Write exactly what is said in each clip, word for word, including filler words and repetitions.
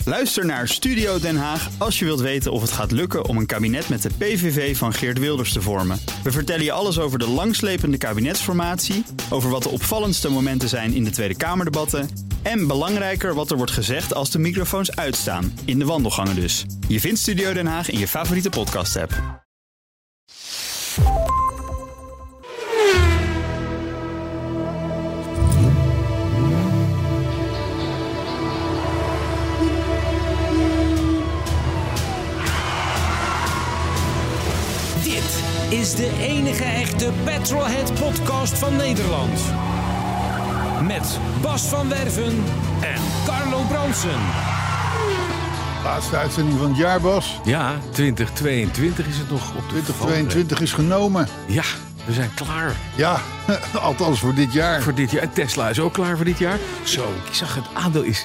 Luister naar Studio Den Haag als je wilt weten of het gaat lukken om een kabinet met de P V V van Geert Wilders te vormen. We vertellen je alles over de langslepende kabinetsformatie, over wat de opvallendste momenten zijn in de Tweede Kamerdebatten en belangrijker wat er wordt gezegd als de microfoons uitstaan, in de wandelgangen dus. Je vindt Studio Den Haag in je favoriete podcast-app. Is de enige echte Petrolhead-podcast van Nederland. Met Bas van Werven en Carlo Bronsen. Laatste uitzending van het jaar, Bas. Ja, twintig tweeëntwintig is het nog op de twintig tweeëntwintig is genomen. Ja, we zijn klaar. Ja, althans voor dit jaar. Voor dit jaar. En Tesla is ook klaar voor dit jaar. Zo, ik zag het aandeel is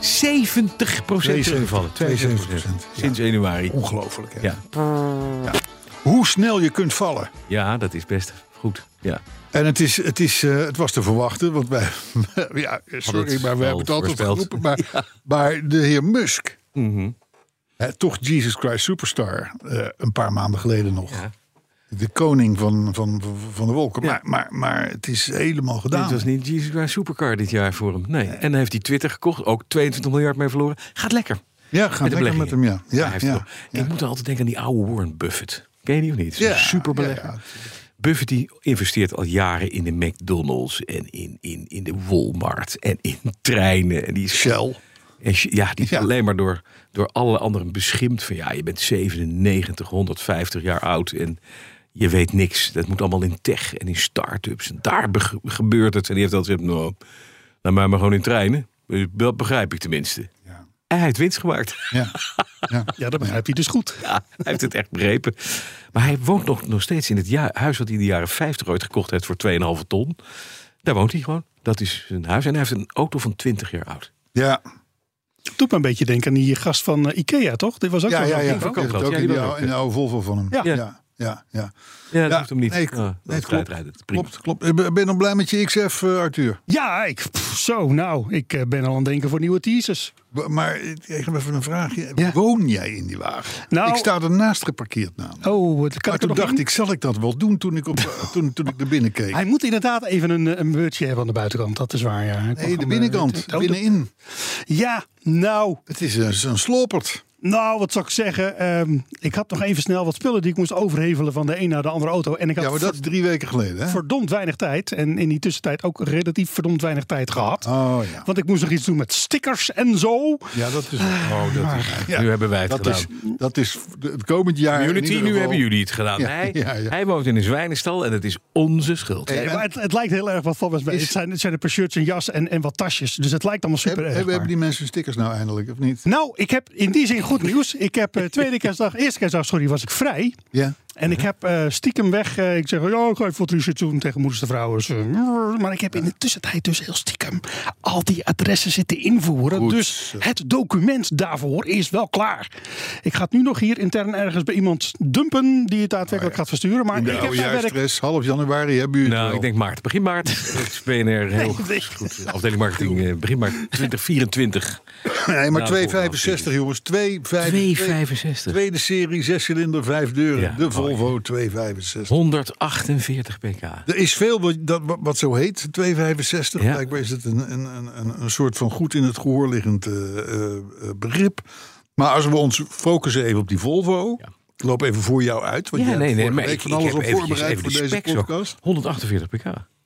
zeventig procent teruggevallen. tweeënzeventig procent. Sinds ja. januari. Ongelooflijk, hè? Ja. Ja. Hoe snel je kunt vallen. Ja, dat is best goed. Ja. En het, is, het, is, uh, het was te verwachten, want wij... ja, sorry, maar we hebben het altijd geroepen. Maar, ja. maar de heer Musk, mm-hmm. hè, toch Jesus Christ Superstar, uh, een paar maanden geleden nog. Ja. De koning van, van, van de wolken. Ja. Maar, maar, maar het is helemaal gedaan. Dit was niet Jesus Christ Supercar dit jaar voor hem. Nee. En dan heeft hij Twitter gekocht. Ook tweeëntwintig miljard mee verloren. Gaat lekker. Ja, gaat lekker met hem, ja. ja, ja, ja, ja. Ik moet dan altijd denken aan die oude Warren Buffett. Ken je die of niet? Ja, super belegger. Ja, ja. Buffett die investeert al jaren in de McDonald's en in, in, in de Walmart en in treinen. En die is, Shell. En, ja, die is ja. alleen maar door, door alle anderen beschimpt van ja, je bent zevenennegentig, honderdvijftig jaar oud en je weet niks. Dat moet allemaal in tech en in start-ups. En daar be- gebeurt het. En die heeft altijd gezegd, nou, laat mij maar gewoon in treinen. Dat begrijp ik tenminste. Ja. En hij heeft winst gemaakt. Ja, ja. ja dat begrijp je dus goed. Ja, hij heeft het echt begrepen. Maar hij woont nog, nog steeds in het ja- huis wat hij in de jaren vijftig ooit gekocht heeft voor twee komma vijf ton. Daar woont hij gewoon. Dat is zijn huis. En hij heeft een auto van twintig jaar oud. Ja. Doet me een beetje denken aan die gast van uh, Ikea, toch? Dit was ook Ja, wel ja, ja. zo'n Ook, ook ook ja, in, die de, ook, in de oude Volvo van hem. Ja. Ja, ja, ja. ja. Ja, dat Ja, hoeft hem niet. nee, Oh, nee, dat klopt. rijden, prima. Klopt, klopt. Ben je nog blij met je X F, uh, Arthur? Ja, ik, pff, zo, nou, ik uh, ben al aan het denken voor nieuwe teasers. Maar ik heb even een vraagje. Ja. Woon jij in die wagen? Nou, ik sta ernaast geparkeerd namelijk. Oh, dat kan Maar ik er toen nog dacht in? ik, zal ik dat wel doen toen ik, op, toen, toen ik naar binnen keek? Hij moet inderdaad even een, een beurtje hebben aan de buitenkant, dat is waar. Ja. Ik mag Nee, de hem, binnenkant. uh, oh, binnenin. Ja, nou, Het is een, een slopert. nou, wat zou ik zeggen? Um, ik had nog even snel wat spullen die ik moest overhevelen van de een naar de andere auto. En ik had Ja, maar dat is drie weken geleden, hè? verdomd weinig tijd. En in die tussentijd ook relatief verdomd weinig tijd gehad. Oh ja. Want ik moest nog iets doen met stickers en zo. Ja, dat is... Oh, dat is, Ja, nu hebben wij het dat gedaan. is, dat is het komend jaar. in Community, ieder nu geval- hebben jullie het gedaan. Ja, hij, ja, ja. hij woont in een zwijnenstal en het is onze schuld. Hey, Nee, en- maar het, het lijkt heel erg wat van mij. Is- Het zijn, het zijn een paar shirts, een jas en, en wat tasjes. Dus het lijkt allemaal super Hebben, erg. hebben, hebben die mensen stickers nou eindelijk, of niet? Nou, ik heb in die zin goed nieuws. Ik heb uh, tweede kerstdag, eerste kerstdag, sorry, was ik vrij. Ja. En ik heb uh, stiekem weg, uh, ik zeg, ja, ik ga even wat research doen tegen moeders de vrouwen. Dus, uh, maar ik heb in de tussentijd dus heel stiekem al die adressen zitten invoeren. Goed. Dus het document daarvoor is wel klaar. Ik ga het nu nog hier intern ergens bij iemand dumpen die het daadwerkelijk Oh ja. gaat versturen. Maar In de ik heb oude mijn werk... jaarstress, half januari hebben jullie het Nou, wel. ik denk maart. Begin maart. Dat is B N R heel Nee, goed. Afdeling marketing. eh, Begin maart twintig vierentwintig. Nee, maar Nou, twee vijfenzestig jongens. twee tweehonderdvijfenzestig. Tweede serie, zes cilinder, vijf deuren. Ja. De Volvo twee vijfenzestig. honderdachtenveertig pk. Er is veel wat, dat, wat zo heet, twee vijfenzestig. Ja. Blijkbaar is het een, een, een, een soort van goed in het gehoor liggend uh, uh, begrip. Maar als we ons focussen even op die Volvo. Ja. Ik loop even voor jou uit. Want Ja, jij nee, hebt nee, vorige maar week ik, van ik alles heb al eventjes voorbereid even voor die deze specs ook. podcast. honderdachtenveertig pk.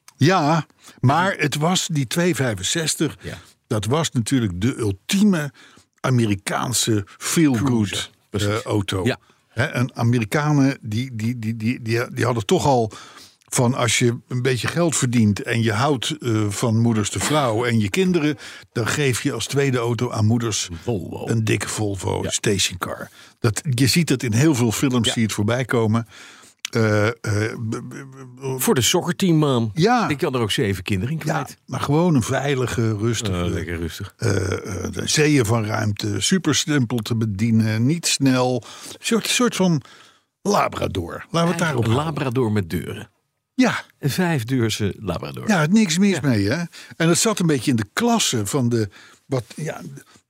Ja, maar het was die twee vijfenzestig. Ja. Dat was natuurlijk de ultieme Amerikaanse feel-good Cruiser, precies. uh, auto. Ja. Hè, en Amerikanen die, die, die, die, die, die hadden toch al van als je een beetje geld verdient en je houdt uh, van moeders de vrouw en je kinderen, dan geef je als tweede auto aan moeders Volvo. een dikke Volvo Ja. stationcar. Dat, je ziet dat in heel veel films, Ja. zie je het voorbij komen. Uh, uh, b- b- b- Voor de soccerteam, man. Ja. Ik kan er ook zeven kinderen in ja, kwijt. maar gewoon een veilige, rustige, Uh, lekker rustig. uh, uh, de zeeën van ruimte, super simpel te bedienen, niet snel. Een soort, soort van Labrador. Laten we het daarop Een houden. Labrador met deuren. Ja, Een vijfdeurse Labrador. ja, niks mis mee. Hè? En het zat een beetje in de klasse van de, wat, ja,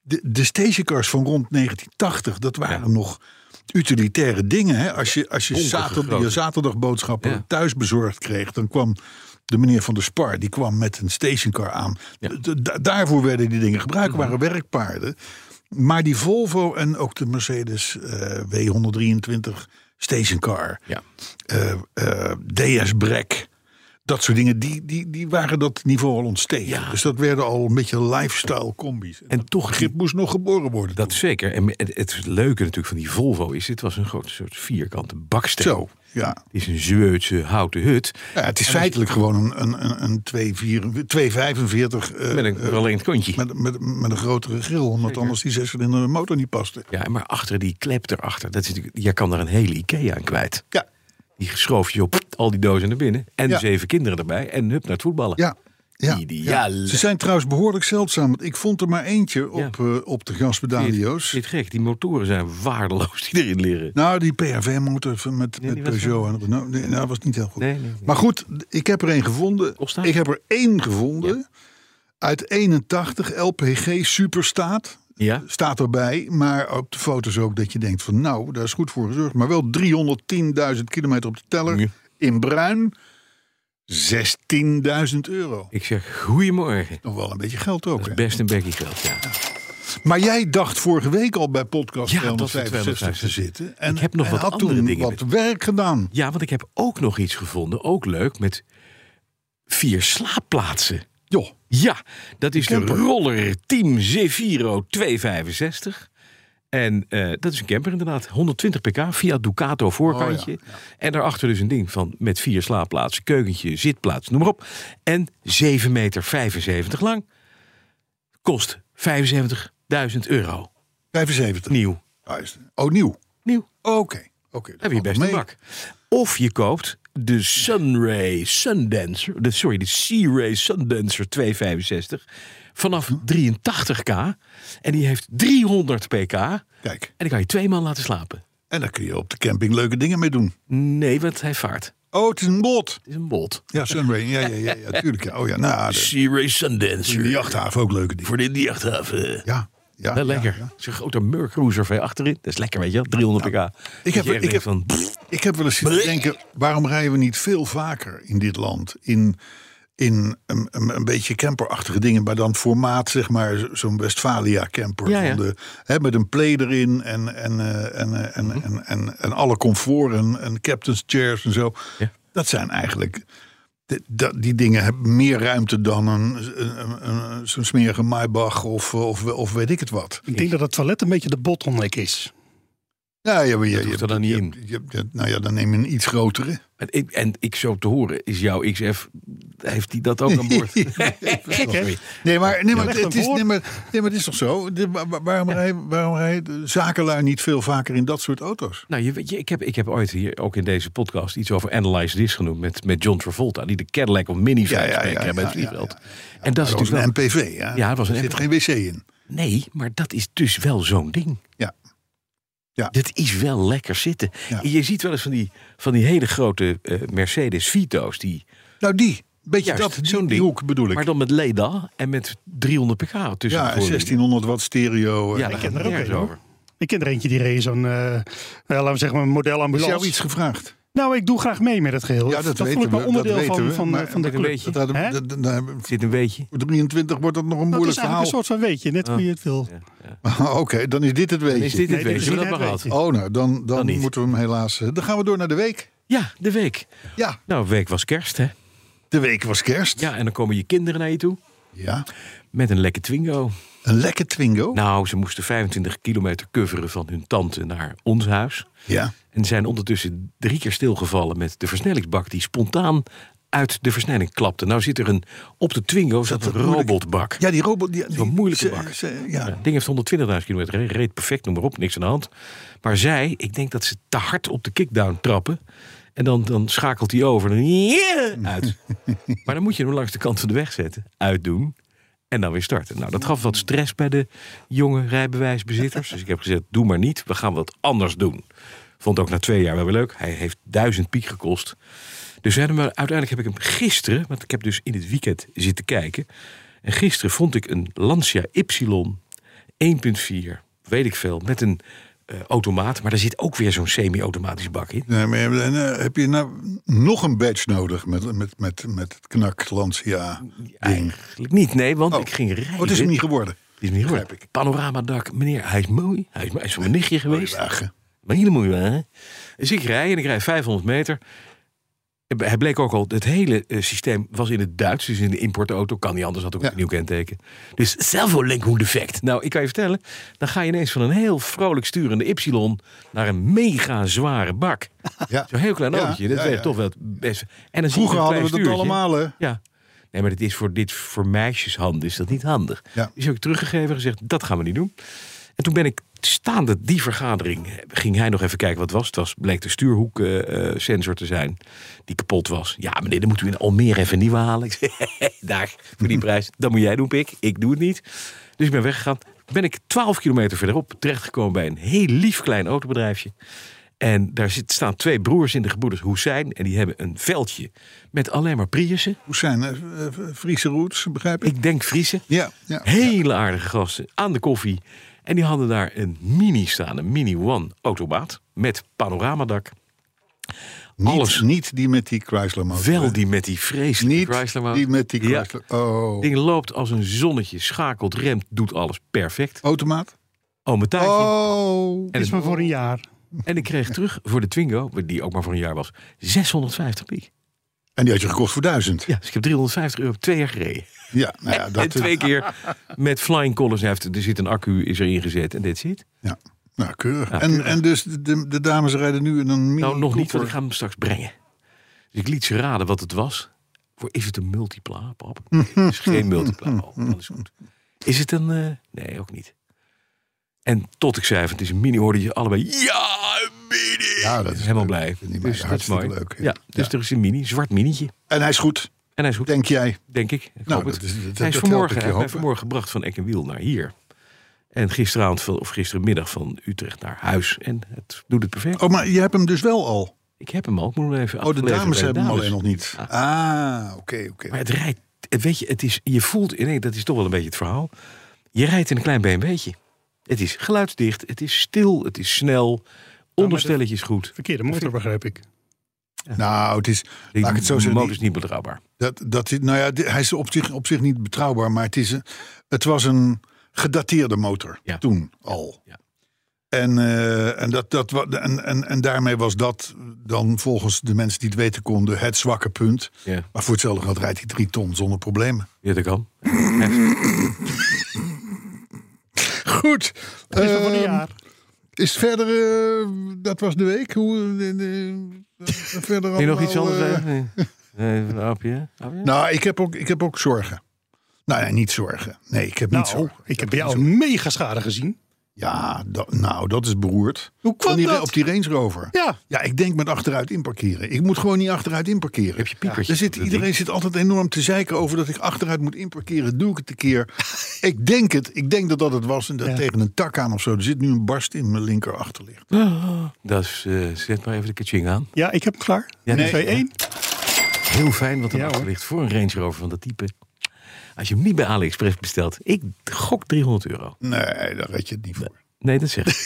de, de stationcars van rond negentien tachtig, dat waren ja. nog utilitaire dingen. Hè? Als je, als je zaterdag, je zaterdagboodschappen ja. thuis bezorgd kreeg, dan kwam de meneer van de Spar, die kwam met een stationcar aan. Ja. D- d- daarvoor werden die dingen gebruikt, mm-hmm. waren werkpaarden. Maar die Volvo en ook de Mercedes uh, W honderddrieëntwintig stationcar, ja. uh, uh, D S Brek, dat soort dingen, die, die, die waren dat niveau al ontstegen. Ja. Dus dat werden al een beetje lifestyle combi's. En, en toch, begrip moest nog geboren worden. Dat toen. Zeker. En het, het leuke natuurlijk van die Volvo is, dit was een grote soort vierkante baksteen. Zo, ja. Het is een Zweedse houten hut. Ja, het is en feitelijk je... gewoon een, een, een twee vijfenveertig. Uh, met een verlengd kontje. Met, met, met een grotere grill, omdat zeker. Anders die zescilinder motor niet paste. Ja, maar achter die klep erachter, dat is natuurlijk, je kan er een hele Ikea aan kwijt. Ja. Die schoof je op al die dozen naar binnen. En ja. zeven kinderen erbij. En hup naar het voetballen. Ja. Ja. Ideaal. Ja. Ze zijn trouwens behoorlijk zeldzaam. Want ik vond er maar eentje op, ja. uh, op de gaspedalio's. Dit gek. Die motoren zijn waardeloos die erin liggen. Nou, die P H V-motor met, nee, met Peugeot. En, nou, nee, nou, was niet heel goed. Nee, nee, nee. Maar goed, ik heb er één gevonden. Ik heb er één gevonden. Ja. Uit eenentachtig L P G Superstaat. Ja. Staat erbij, maar op de foto's ook dat je denkt van nou, daar is goed voor gezorgd. Maar wel driehonderdtienduizend kilometer op de teller. Ja. In bruin. zestienduizend euro. Ik zeg goeiemorgen. Nog wel een beetje geld ook. Dat is best een bekje geld, ja. ja. Maar jij dacht vorige week al bij podcast ja, tweehonderdvijfenzestig te zitten. En, ik heb nog en wat had andere toen dingen wat met... werk gedaan. Ja, want ik heb ook nog iets gevonden. Ook leuk, met vier slaapplaatsen. Jo. Ja, dat is de roller Team Zefiro tweehonderdvijfenzestig. En uh, dat is een camper inderdaad. honderdtwintig pk, Fiat Ducato voorkantje. Oh, ja, ja. En daarachter dus een ding van met vier slaapplaatsen, keukentje, zitplaats, noem maar op. En zeven meter vijfenzeventig lang. Kost vijfenzeventigduizend euro. vijfenzeventig? Nieuw. Oh, nieuw? Nieuw. Oké. Okay. Okay, heb je best mee. Een bak. Of je koopt de Sunray Sundancer. De, sorry, de Sea-Ray Sundancer tweehonderdvijfenzestig. Vanaf drieëntachtig k. En die heeft driehonderd pk. Kijk. En dan kan je twee man laten slapen. En daar kun je op de camping leuke dingen mee doen. Nee, want hij vaart. Oh, het is een boot. Het is een boot. Ja, Sunray. Ja, ja, ja, ja, tuurlijk. Ja. Oh ja, nou. De Sea-Ray Sundancer. In de jachthaven ook leuke dingen. Voor de, de jachthaven. Ja. Ja, wel lekker. Ja, ja. Zo'n grote Mercruiser van je achterin. Dat is lekker, weet je wel. driehonderd pk. Ja. Ik, heb, ik, heb, van... ik heb wel eens zitten denken, waarom rijden we niet veel vaker in dit land? In, in een, een, een beetje camperachtige dingen, maar dan formaat, zeg maar, zo'n Westfalia camper. Ja, ja. Van de, hè, met een play erin en, en, uh, en, uh, en, mm-hmm. en, en, en alle comfort en, en captain's chairs en zo. Ja. Dat zijn eigenlijk... De, de, die dingen hebben meer ruimte dan een, een, een, zo'n smerige Maybach of, of, of weet ik het wat. Ik denk dat het toilet een beetje de bottleneck is. Ja, ja, maar je, dat hoeft er dan niet je, in. Je, je, nou ja, dan neem je een iets grotere. En ik, en ik zo te horen, is jouw X F, heeft hij dat ook aan boord? Gek, hè? Nee, maar, nee, maar, het is, nee, maar, nee, maar het is toch zo? De, waarom rijden waarom rij zakenlui niet veel vaker in dat soort auto's? Nou, je weet je, ik heb, ik heb ooit hier ook in deze podcast iets over Analyze This genoemd met, met John Travolta, die de Cadillac of minivan ja, ja, ja, ja, bij het vliegveld. Ja, ja, ja. En dat, dat is was natuurlijk een wel... M P V, ja. Ja, het was een er zit M P V. geen wc in. Nee, maar dat is dus wel zo'n ding. Ja. Ja. Dat is wel lekker zitten. Ja. Je ziet wel eens van die, van die hele grote uh, Mercedes Vito's. Die, nou, die. Beetje juist, dat, zo'n die hoek bedoel ik. Maar dan met Leda en met driehonderd pk tussen. Ja, en zestienhonderd watt stereo. Ja, daar gaat het nergens over. Ik ken er eentje die reed zo'n, uh, laten we zeggen, een modelambulance. Is jou iets gevraagd? Nou, ik doe graag mee met het geheel. Ja, dat, dat weten vond ik wel onderdeel we, van, we, van, maar, van de club. Beetje. Dat, dat, dat, dat, zit een beetje. Voor drieëntwintig wordt dat nog een dat moeilijk verhaal. Dat is eigenlijk een soort van weetje, net hoe je het wil. Ja, ja. Oké, okay, dan is dit het weetje. Dan is dit het nee, weetje, dit dat mag altijd. Oh, nou, dan, dan, dan moeten we hem helaas... Dan gaan we door naar de week. Ja, de week. Ja. Nou, de week was kerst, hè? De week was kerst. Ja, en dan komen je kinderen naar je toe. Ja. Met een lekker Twingo. Een lekker Twingo? Nou, ze moesten vijfentwintig kilometer coveren van hun tante naar ons huis. Ja. En zijn ondertussen drie keer stilgevallen met de versnellingsbak die spontaan uit de versnelling klapte. Nou zit er een, op de Twingo zat een robotbak. Ja, die robot... Die, die, een moeilijke bak. Ze, ze, ja. Het ding heeft honderdtwintigduizend kilometer, reed perfect, noem maar op, niks aan de hand. Maar zij, ik denk dat ze te hard op de kickdown trappen. En dan, dan schakelt hij over en dan yeah, uit. Maar dan moet je hem langs de kant van de weg zetten, uitdoen en dan weer starten. Nou, dat gaf wat stress bij de jonge rijbewijsbezitters. Dus ik heb gezegd, doe maar niet, we gaan wat anders doen. Vond ook na twee jaar wel weer leuk. Hij heeft duizend piek gekost. Dus uiteindelijk heb ik hem gisteren, want ik heb dus in het weekend zitten kijken. En gisteren vond ik een Lancia Y één komma vier, weet ik veel, met een uh, automaat. Maar daar zit ook weer zo'n semi-automatisch bak in. Nee, maar heb, uh, heb je nou nog een badge nodig met, met, met, met het Knak Lancia ding? Eigenlijk niet, nee, want oh. ik ging rijden. Oh, het is hem niet geworden. Het is hem niet geworden. Panoramadak, meneer, hij is mooi. Hij is, hij is voor mijn nichtje geweest. Wagen. Maar hele mooie wagen. Dus ik rij en ik rijd vijfhonderd meter. Hij bleek ook al, het hele uh, systeem was in het Duits. Dus in de importauto kan niet anders, had ook ja. een nieuw kenteken. Dus servolenkung defect. Nou, ik kan je vertellen, dan ga je ineens van een heel vrolijk sturende Y naar een mega zware bak. Ja. Zo'n heel klein autootje, ja, dat ja, weet ja. toch wel best. En dan vroeger hadden we stuurtje. dat allemaal, hè? Ja. Nee, maar dit is voor, dit, voor meisjeshanden is dat niet handig. Ja. Dus heb ik teruggegeven en gezegd, dat gaan we niet doen. En toen ben ik staande die vergadering, ging hij nog even kijken wat het was. Het was, bleek de stuurhoeksensor uh, te zijn die kapot was. Ja, meneer, dan moeten we in Almere even nieuwe halen. Ik zei, daar, voor die prijs, dat moet jij doen, pik. Ik doe het niet. Dus ik ben weggegaan. Ben ik twaalf kilometer verderop terechtgekomen bij een heel lief klein autobedrijfje. En daar zit, staan twee broers in, de gebroeders Hoesijn. En die hebben een veldje met alleen maar Priussen. Hoesijn, uh, Friese roots, begrijp ik? Ik denk Friese. Ja, ja. Hele aardige gasten, aan de koffie. En die hadden daar een mini staan, een Mini One automaat met panoramadak. Niet, Alles. Niet die met die Chrysler motor. Wel die met die vreselijke niet Chrysler motor. Die met die Chrysler. Ja. Oh. Ding loopt als een zonnetje, schakelt, remt, doet alles perfect. Automaat? Oh, mijn tuintje. Oh. En is maar voor een jaar. En ik kreeg terug voor de Twingo, die ook maar voor een jaar was, zeshonderdvijftig piek. En die had je gekocht voor duizend. Ja, dus ik heb driehonderdvijftig euro twee jaar gereden. Ja, nou ja, dat en twee keer met flying colors. Er zit een accu, is er ingezet en dit zit. Ja, nou keurig. Ja, en, keurig. en dus de, de dames rijden nu in een mini. Nou, nog niet, voor... want ik ga hem straks brengen. Dus ik liet ze raden wat het was. Voor, is het een multipla, pap? Het is geen multipla. Oh, alles goed. Is het een... Uh, nee, ook niet. En tot ik zei, van, het is een mini, hoorde je allebei... Ja, een mini! Ja, dat is helemaal leuk. blij. Dus dat is mooi. Leuk. Ja, ja dus ja. Er is een mini, zwart minietje. En hij is goed. En hij is goed. Denk jij? Denk ik. ik nou, hoop dat het. is, dat, hij is dat vanmorgen, hij mij vanmorgen gebracht van Eck en Wiel naar hier. En gisteravond of gisterenmiddag van Utrecht naar huis. En het doet het perfect. Oh, maar je hebt hem dus wel al? Ik heb hem al. Ik moet hem even Oh, de dames de hebben dames. hem alleen nog niet. Ah, oké, ah, oké. Okay, okay. Maar het rijdt, het, weet je, het is, je voelt, nee, dat is toch wel een beetje het verhaal. Je rijdt in een klein B M W'tje. Het is geluidsdicht, het is stil, het is snel. Onderstelletje is goed. Verkeerde motor, begrijp ik. Ja. Nou, het is. De laat ik het zo zeggen. De motor is niet betrouwbaar. Dat, dat, nou ja, hij is op zich, op zich niet betrouwbaar, maar het, is een, het was een gedateerde motor ja. toen al. Ja. En, uh, en, dat, dat, en, en, en daarmee was dat dan volgens de mensen die het weten konden het zwakke punt. Ja. Maar voor hetzelfde geld rijdt hij drie ton zonder problemen. Ja, dat kan. Goed. Het is uh, voor een jaar. Is verder, uh, dat was de week. Hoe, uh, uh, verder Wil je nog iets anders zeggen? Uh, nee, een aapje, aapje? Nou, ik heb, ook, ik heb ook zorgen. Nou ja, niet zorgen. Nee, ik heb nou, niet zorgen. Ik heb bij jou een mega schade gezien. Ja, dat, nou, dat is beroerd. Hoe kwam die, dat? Op die Range Rover. Ja. Ja, ik denk met achteruit inparkeren. Ik moet gewoon niet achteruit inparkeren. Heb je piepertje? Ja. Zit, iedereen zit altijd enorm te zeiken over dat ik achteruit moet inparkeren. Doe ik het een keer. ik denk het. Ik denk dat dat het was. En dat ja. tegen een tak aan of zo. Er zit nu een barst in mijn linker achterlicht. Oh, dat is, uh, zet maar even de kaching aan. Ja, ik heb hem klaar. Ja, nee, twee één. Heel fijn, want een ja, achterlicht voor een Range Rover van dat type. Als je hem niet bij AliExpress bestelt. Ik gok driehonderd euro. Nee, daar red je het niet voor. Nee. Nee, dat zeg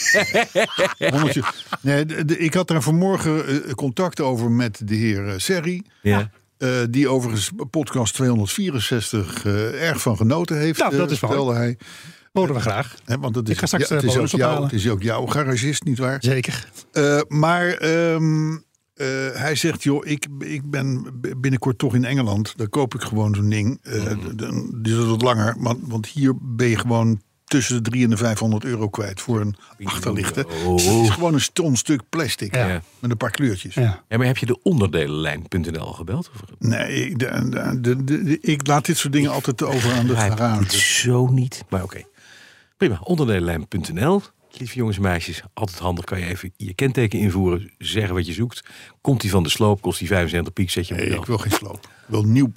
ik. nee, de, de, ik had daar vanmorgen uh, contact over met de heer uh, Serri. Ja. Uh, die overigens podcast tweehonderdvierenzestig uh, erg van genoten heeft. Nou, dat is uh, vertelde hij. Horen we graag. He, want het is, ik ga straks ja, het, is ook jou, het is is ook jouw garagist, nietwaar? Zeker. Uh, maar um, uh, hij zegt, joh, ik, ik ben binnenkort toch in Engeland. Dan koop ik gewoon zo'n ding. Uh, mm. Die is wat langer. Want, want hier ben je gewoon tussen de drie en de vijfhonderd euro kwijt voor een achterlichten. Oh. Het is gewoon een ton stuk plastic. Ja. Met een paar kleurtjes. Ja. Ja, maar heb je de onderdelenlijn punt n l gebeld? Of? Nee, de, de, de, de, de, ik laat dit soort dingen altijd over aan de garage. Zo niet, maar oké. Okay. Prima, onderdelenlijn punt n l. Lieve jongens en meisjes, altijd handig. Kan je even je kenteken invoeren, zeggen wat je zoekt. Komt die van de sloop, kost die vijfenzeventig piek, zet je hem. Nee, ik wil geen sloop. Ik wil nieuw.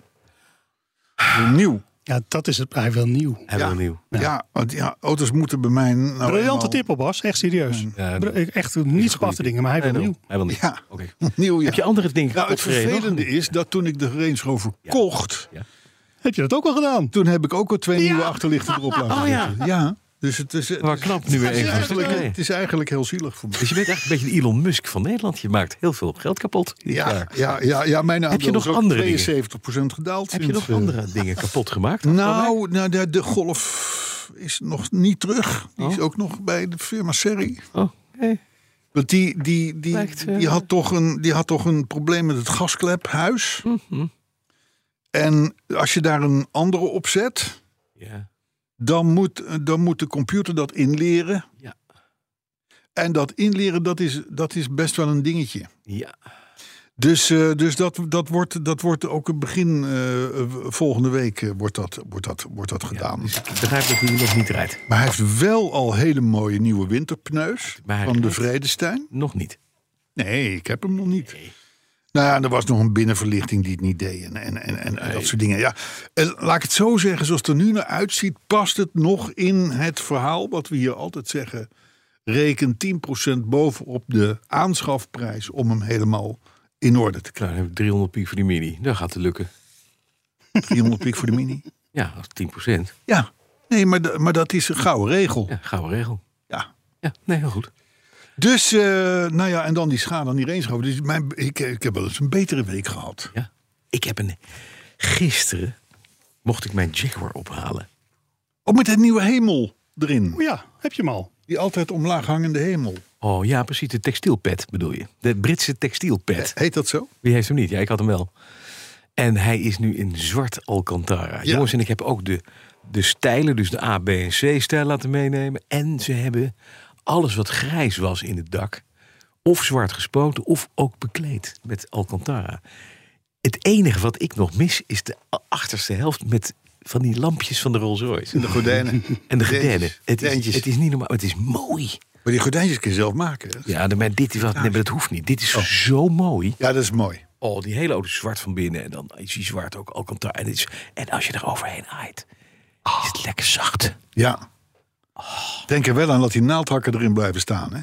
Ik wil nieuw. Ja, dat is het. Hij wil nieuw. Hij ja, wil nieuw. Ja, ja, want ja, auto's moeten bij mij. Nou Briljante eenmaal... tip op, Bas. Echt serieus. Ja, echt niet op af te dingen, maar hij wil nee, nieuw. Hij wil nieuw. Ja, okay. nieuw ja. Heb je andere dingen? Nou, het vervelende is dat toen ik de Range Rover ja. kocht. Ja. Heb je dat ook al gedaan? Toen heb ik ook al twee ja. nieuwe achterlichten erop laten oh, zetten. Ja. ja. Dus het is, Maar knap nu weer het is, even. eigenlijk, Nee. het is eigenlijk heel zielig voor mij. Dus je bent eigenlijk een beetje de Elon Musk van Nederland. Je maakt heel veel geld kapot dit Ja, jaar. ja, ja, ja, mijn Heb je aandeel nog is ook andere dingen? tweeënzeventig procent gedaald. Heb je sinds, nog eh, andere dingen kapot gemaakt? Nou, nou de, de golf is nog niet terug. Die is Oh. ook nog bij de firma Serri. Oh, nee. Want die, die, die, Lijkt, eh, die, had toch een, die had toch een probleem met het gasklephuis. Mhm. En als je daar een andere op zet, Ja. dan moet, dan moet de computer dat inleren. Ja. En dat inleren, dat is, dat is best wel een dingetje. Ja. Dus, uh, dus dat, dat, wordt, dat wordt ook een begin uh, volgende week uh, wordt dat, wordt dat, wordt dat gedaan. Ja, dus ik begrijp dat hij nog niet rijdt. Maar hij heeft wel al hele mooie nieuwe winterpneus Maar hij van de rijdt Vredestein. Nog niet. Nee, ik heb hem nog niet. Nee. Nou ja, er was nog een binnenverlichting die het niet deed en, en, en, en nee. dat soort dingen. Ja, en laat ik het zo zeggen, zoals het er nu naar uitziet, past het nog in het verhaal wat we hier altijd zeggen. Reken tien procent bovenop de aanschafprijs om hem helemaal in orde te Nou, krijgen. dan heb ik driehonderd piek voor die Mini. Dat gaat het lukken. driehonderd piek voor de Mini? Ja, dat is tien procent. Ja, nee, maar, de, maar dat is een gouden regel. Ja, gouden regel. Ja. Ja, nee, heel goed. Dus, uh, nou ja, en dan die schade aan die range. Dus mijn, ik, ik heb wel eens een betere week gehad. Ja. Ik heb een... Gisteren mocht ik mijn Jaguar ophalen. Ook met het nieuwe hemel erin. Oh ja, heb je hem al? Die altijd omlaag hangende hemel. Oh ja, precies. De textielpad bedoel je. De Britse textielpad. Heet dat zo? Wie heeft hem niet? Ja, ik had hem wel. En hij is nu in zwart Alcantara. Ja. Jongens, en ik heb ook de, de stijlen, dus de A, B en C-stijl laten meenemen. En ze hebben alles wat grijs was in het dak, of zwart gespoten, of ook bekleed met Alcantara. Het enige wat ik nog mis, is de achterste helft met van die lampjes van de Rolls Royce. En de gordijnen. En de gordijnen. Het is, Gordijntjes. het is niet normaal, het is mooi. Maar die gordijntjes kun je zelf maken. Hè? Ja, maar dit is wat, nee, maar dat hoeft niet. Dit is zo mooi. Ja, dat is mooi. Oh, die hele auto is zwart van binnen. En dan is die zwart ook Alcantara. En, dit is, en als je er overheen aait, is het lekker zacht. Ja. Denk er wel aan dat die naaldhakken erin blijven staan. Hè?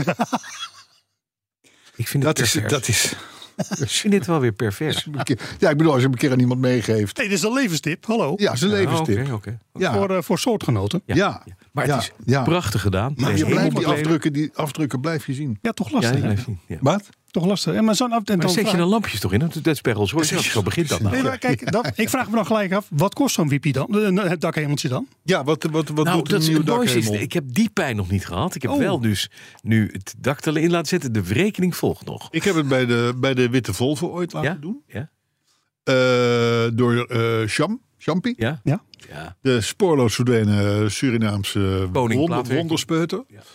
Ik vind het Dat is, pervers. dat is. Ik vind dit wel weer pervers. Ja, ik bedoel, als je hem een keer aan iemand meegeeft. Nee, dit is een levenstip. Hallo. Ja, zijn levenstip. Oké, oké. Ja. Voor, uh, voor soortgenoten. Ja. Ja. Maar het Ja, is ja. prachtig gedaan. Maar De je blijft die hemelkleden. afdrukken, die afdrukken blijf je zien. Ja, toch Ja, lastig. die hè? blijft zien. Ja. Wat? Toch lastig. En maar zo'n af en Maar dan zet je vraag- dan lampjes toch in? Dat is per Rolls Royce. Zo begint dat nou. Nee, maar kijk, dat, ik vraag me dan gelijk af, wat kost zo'n wiepie dan? Eh, Het dakhemeltje dan? Ja, wat, wat, wat Nou, doet dat een is nieuw het mooiste. Is, dakhemel? ik heb die pijn nog niet gehad. Ik heb Oh. wel dus nu het dak erin laten zetten. De rekening volgt nog. Ik heb het bij de, bij de witte Volvo ooit laten Ja? doen. Ja? Uh, door uh, Cham, Champy. Ja? Ja. Ja. De spoorloos verdwenen Surinaamse Koning wonder, plaatwerking. wonderspeuter. Ja.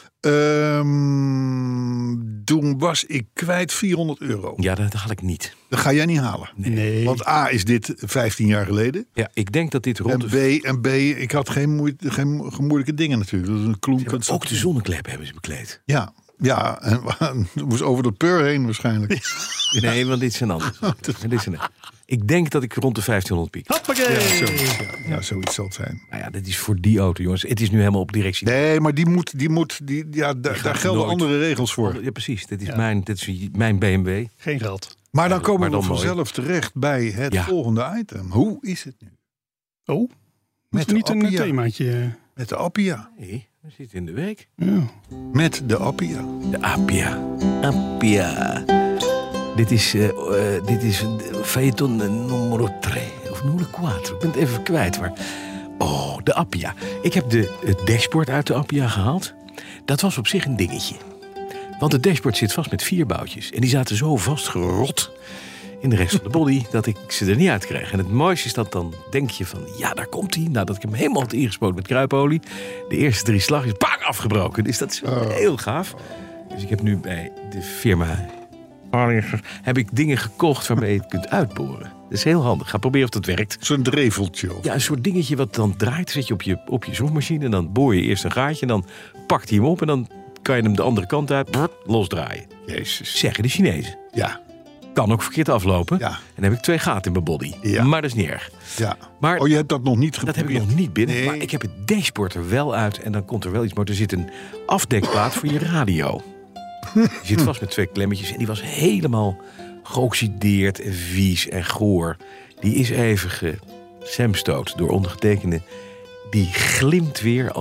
Um, toen was ik kwijt vierhonderd euro. Ja, dat haal ik niet. Dat ga jij niet halen. Nee. Want A is dit vijftien jaar geleden. Ja, ik denk dat dit En rond B, de... en B, ik had geen, moeite, geen moeilijke dingen natuurlijk. Dat is een klonk. Ook de zonneklep hebben ze bekleed. Ja, ja, en het moest over de peur heen waarschijnlijk. Nee, want dit zijn anders. Dit zijn... Ik denk dat ik rond de vijftienhonderd piek. Hoppakee. Ja, zoiets, ja, ja, zoiets zal het zijn. Nou ja, dat is voor die auto, jongens. Het is nu helemaal op directie. Nee, maar die moet, die moet, die, ja, daar, gaat daar gelden nooit. andere regels voor. Ja, precies. Dit is, Ja. mijn, dit is mijn B M W. Geen geld. Maar dan komen maar we dan mooi. vanzelf terecht bij het Ja. volgende item. Hoe is het nu? Oh, Met met niet de een Appia. themaatje. Met de Appia. Nee, we zitten in de week. Ja. Met de Appia. De Appia. Appia. Dit is, uh, uh, dit is feuilleton numero tre. Of numero quattro. Ik ben het even kwijt. Maar... Oh, de Appia. Ik heb de, het dashboard uit de Appia gehaald. Dat was op zich een dingetje. Want het dashboard zit vast met vier boutjes. En die zaten zo vastgerot in de rest van de body dat ik ze er niet uit kreeg. En het mooiste is dat dan denk je van, ja, daar komt hij. Nadat ik hem helemaal had ingespoten met kruipolie. De eerste drie slag is bang afgebroken. Dus dat is Oh. heel gaaf. Dus ik heb nu bij de firma heb ik dingen gekocht waarmee je het kunt uitboren. Dat is heel handig. Ga proberen of dat werkt. Zo'n dreveltje. Of... Ja, een soort dingetje wat dan draait. Zet je op je, op je zoekmachine en dan boor je eerst een gaatje. En dan pakt hij hem op en dan kan je hem de andere kant uit brrr, losdraaien. Jezus. Zeggen de Chinezen. Ja, Kan ook verkeerd aflopen. Ja. En dan heb ik twee gaten in mijn body. Ja. Maar dat is niet erg. ja. Maar Oh, je hebt dat nog niet dat geprobeerd? heb ik nog niet binnen. Nee. Maar ik heb het dashboard er wel uit. En dan komt er wel iets. Maar er zit een afdekplaat voor je radio. Die zit vast met twee klemmetjes. En die was helemaal geoxideerd en vies en goor. Die is even gesemstoot door ondergetekende. Die glimt weer als een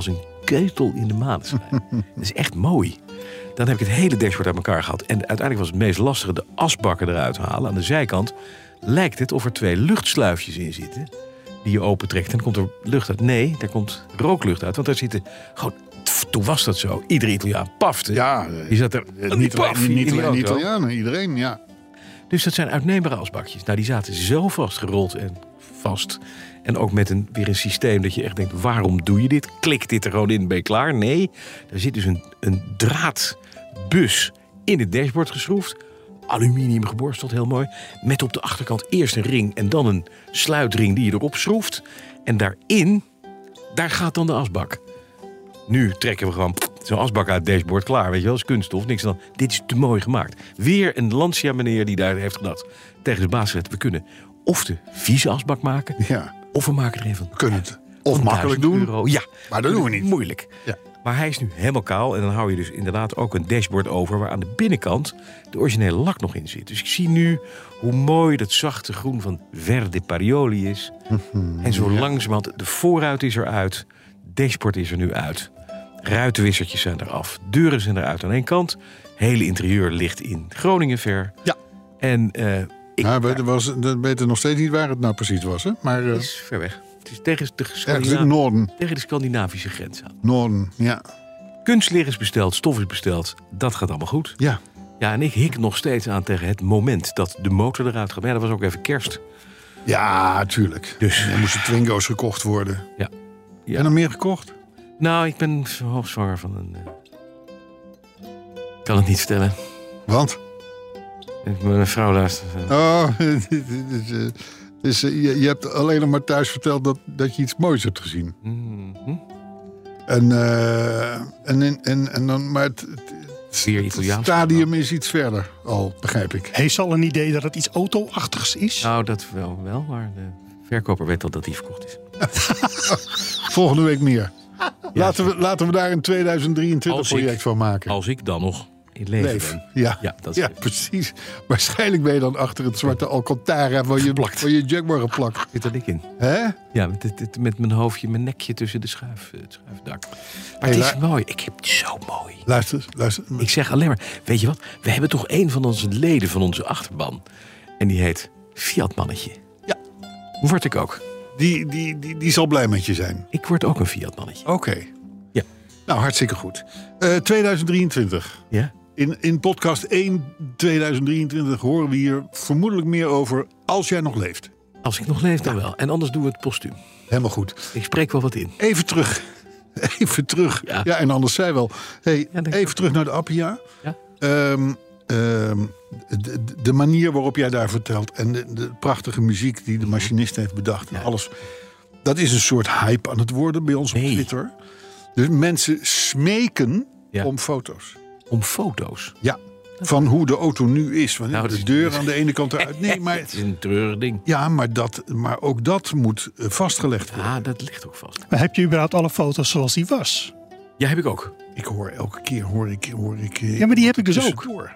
keutel in de maneschijn. Dat is echt mooi. Dan heb ik het hele dashboard uit elkaar gehad. En uiteindelijk was het meest lastige de asbakken eruit halen. Aan de zijkant lijkt het of er twee luchtsluifjes in zitten die je opentrekt. En dan komt er lucht uit. Nee, daar komt rooklucht uit. Want daar zitten gewoon... Toen was dat zo. Iedere Italiaan pafte. Ja, die zat er eh, niet paf, alleen, niet in die alleen auto. Italianen, iedereen, ja. Dus dat zijn uitneembare asbakjes. Nou, die zaten zo vastgerold en vast. En ook met een, weer een systeem dat je echt denkt... waarom doe je dit? Klik dit er gewoon in, ben je klaar? Nee, daar zit dus een, een draadbus in het dashboard geschroefd. Aluminium geborsteld, heel mooi. Met op de achterkant eerst een ring en dan een sluitring die je erop schroeft. En daarin, daar gaat dan de asbak. Nu trekken we gewoon zo'n asbak uit het dashboard klaar. Weet je wel, dat is kunststof, niks dan. Dit is te mooi gemaakt. Weer een Lancia-meneer die daar heeft gedacht. Tegen de baas gezegd, we kunnen of de vieze asbak maken... ja. of we maken er even We kunnen het of van makkelijk duizend doen, euro. Ja, maar dat doen we niet. Moeilijk. Ja. Maar hij is nu helemaal kaal. En dan hou je dus inderdaad ook een dashboard over... waar aan de binnenkant de originele lak nog in zit. Dus ik zie nu hoe mooi dat zachte groen van Verde Parioli is. En zo langzamerhand, de voorruit is eruit. Dashboard is er nu uit. Ruitenwissertjes zijn eraf. Deuren zijn eruit aan één kant. Hele interieur ligt in Groningen ver. Ja. En uh, ik Nou, we was, we weten nog steeds niet waar het nou precies was, hè? Maar uh, het is ver weg. Het is tegen de, ergens in het Scandina- noorden. tegen de Scandinavische grens aan. Noorden, ja. Kunstleer is besteld, stof is besteld. Dat gaat allemaal goed. Ja, Ja, en ik hik nog steeds aan tegen het moment dat de motor eruit gaat. Maar ja, dat was ook even kerst. ja, tuurlijk. Dus- Er moesten Twingo's gekocht worden. Ja. Ja. En er meer gekocht? Nou, ik ben hoofdzwanger van een... Uh... Ik kan het niet vertellen. Want? Mijn vrouw luistert. Oh, dus, uh, dus, uh, je, je hebt alleen nog maar thuis verteld dat, dat je iets moois hebt gezien. Mhm. En, uh, en, en, en, en dan, maar het, het, Vier het Italiaans. stadium is iets verder, al begrijp ik. Heeft ze al een idee dat het iets auto-achtigs is? Nou, dat wel, wel, maar de verkoper weet al dat die verkocht is. Volgende week meer. Laten we, laten we daar een tweeduizend drieëntwintig Als ik- project van maken. Als ik dan nog in leven Leef. ben. Ja, Ja, dat is ja het. precies. Waarschijnlijk ben je dan achter het zwarte Alcantara van je, van je Jaguar geplakt. Zit er dik in. Hè? Ja, met, het- het- met mijn hoofdje, mijn nekje tussen de schuif, het schuifdak. Maar Hey, het is la- mooi. Ik heb het zo mooi. Luister, luister. Ik zeg alleen maar, weet je wat? We hebben toch een van onze leden van onze achterban. En die heet Fiat Mannetje. Ja. Word ik ook. Die, die, die, die zal blij met je zijn. Ik word ook een Fiat Mannetje. Oké. Ja. Nou, hartstikke goed. Uh, tweeduizend drieëntwintig. Ja? In, in podcast één tweeduizend drieëntwintig horen we hier vermoedelijk meer over als jij nog leeft. Als ik nog leef dan wel. En anders doen we het postuum. Helemaal goed. Ik spreek wel wat in. Even terug. Even terug. Ja, Ja. en anders zei wel. Hey, Ja, denk ik even ook. terug naar de Appia. Ja? Ehm, ehm, de, de manier waarop jij daar vertelt en de, de prachtige muziek die de machinist heeft bedacht en Ja. alles. Dat is een soort hype aan het worden bij ons op Nee. Twitter. Dus mensen smeken Ja. om foto's. Om foto's. Ja, van hoe de auto nu is. Van Nou, dat de is- deur aan de ene kant eruit. Nee, maar, Het is een treurig ding. ja, maar, dat, maar ook dat moet eh, vastgelegd worden. Ja, dat ligt ook vast. Maar heb je überhaupt alle foto's zoals die was? Ja, heb ik ook. Ik hoor elke keer hoor ik, hoor ik. eh, Ja, maar die heb ik dus ook. tussendoor.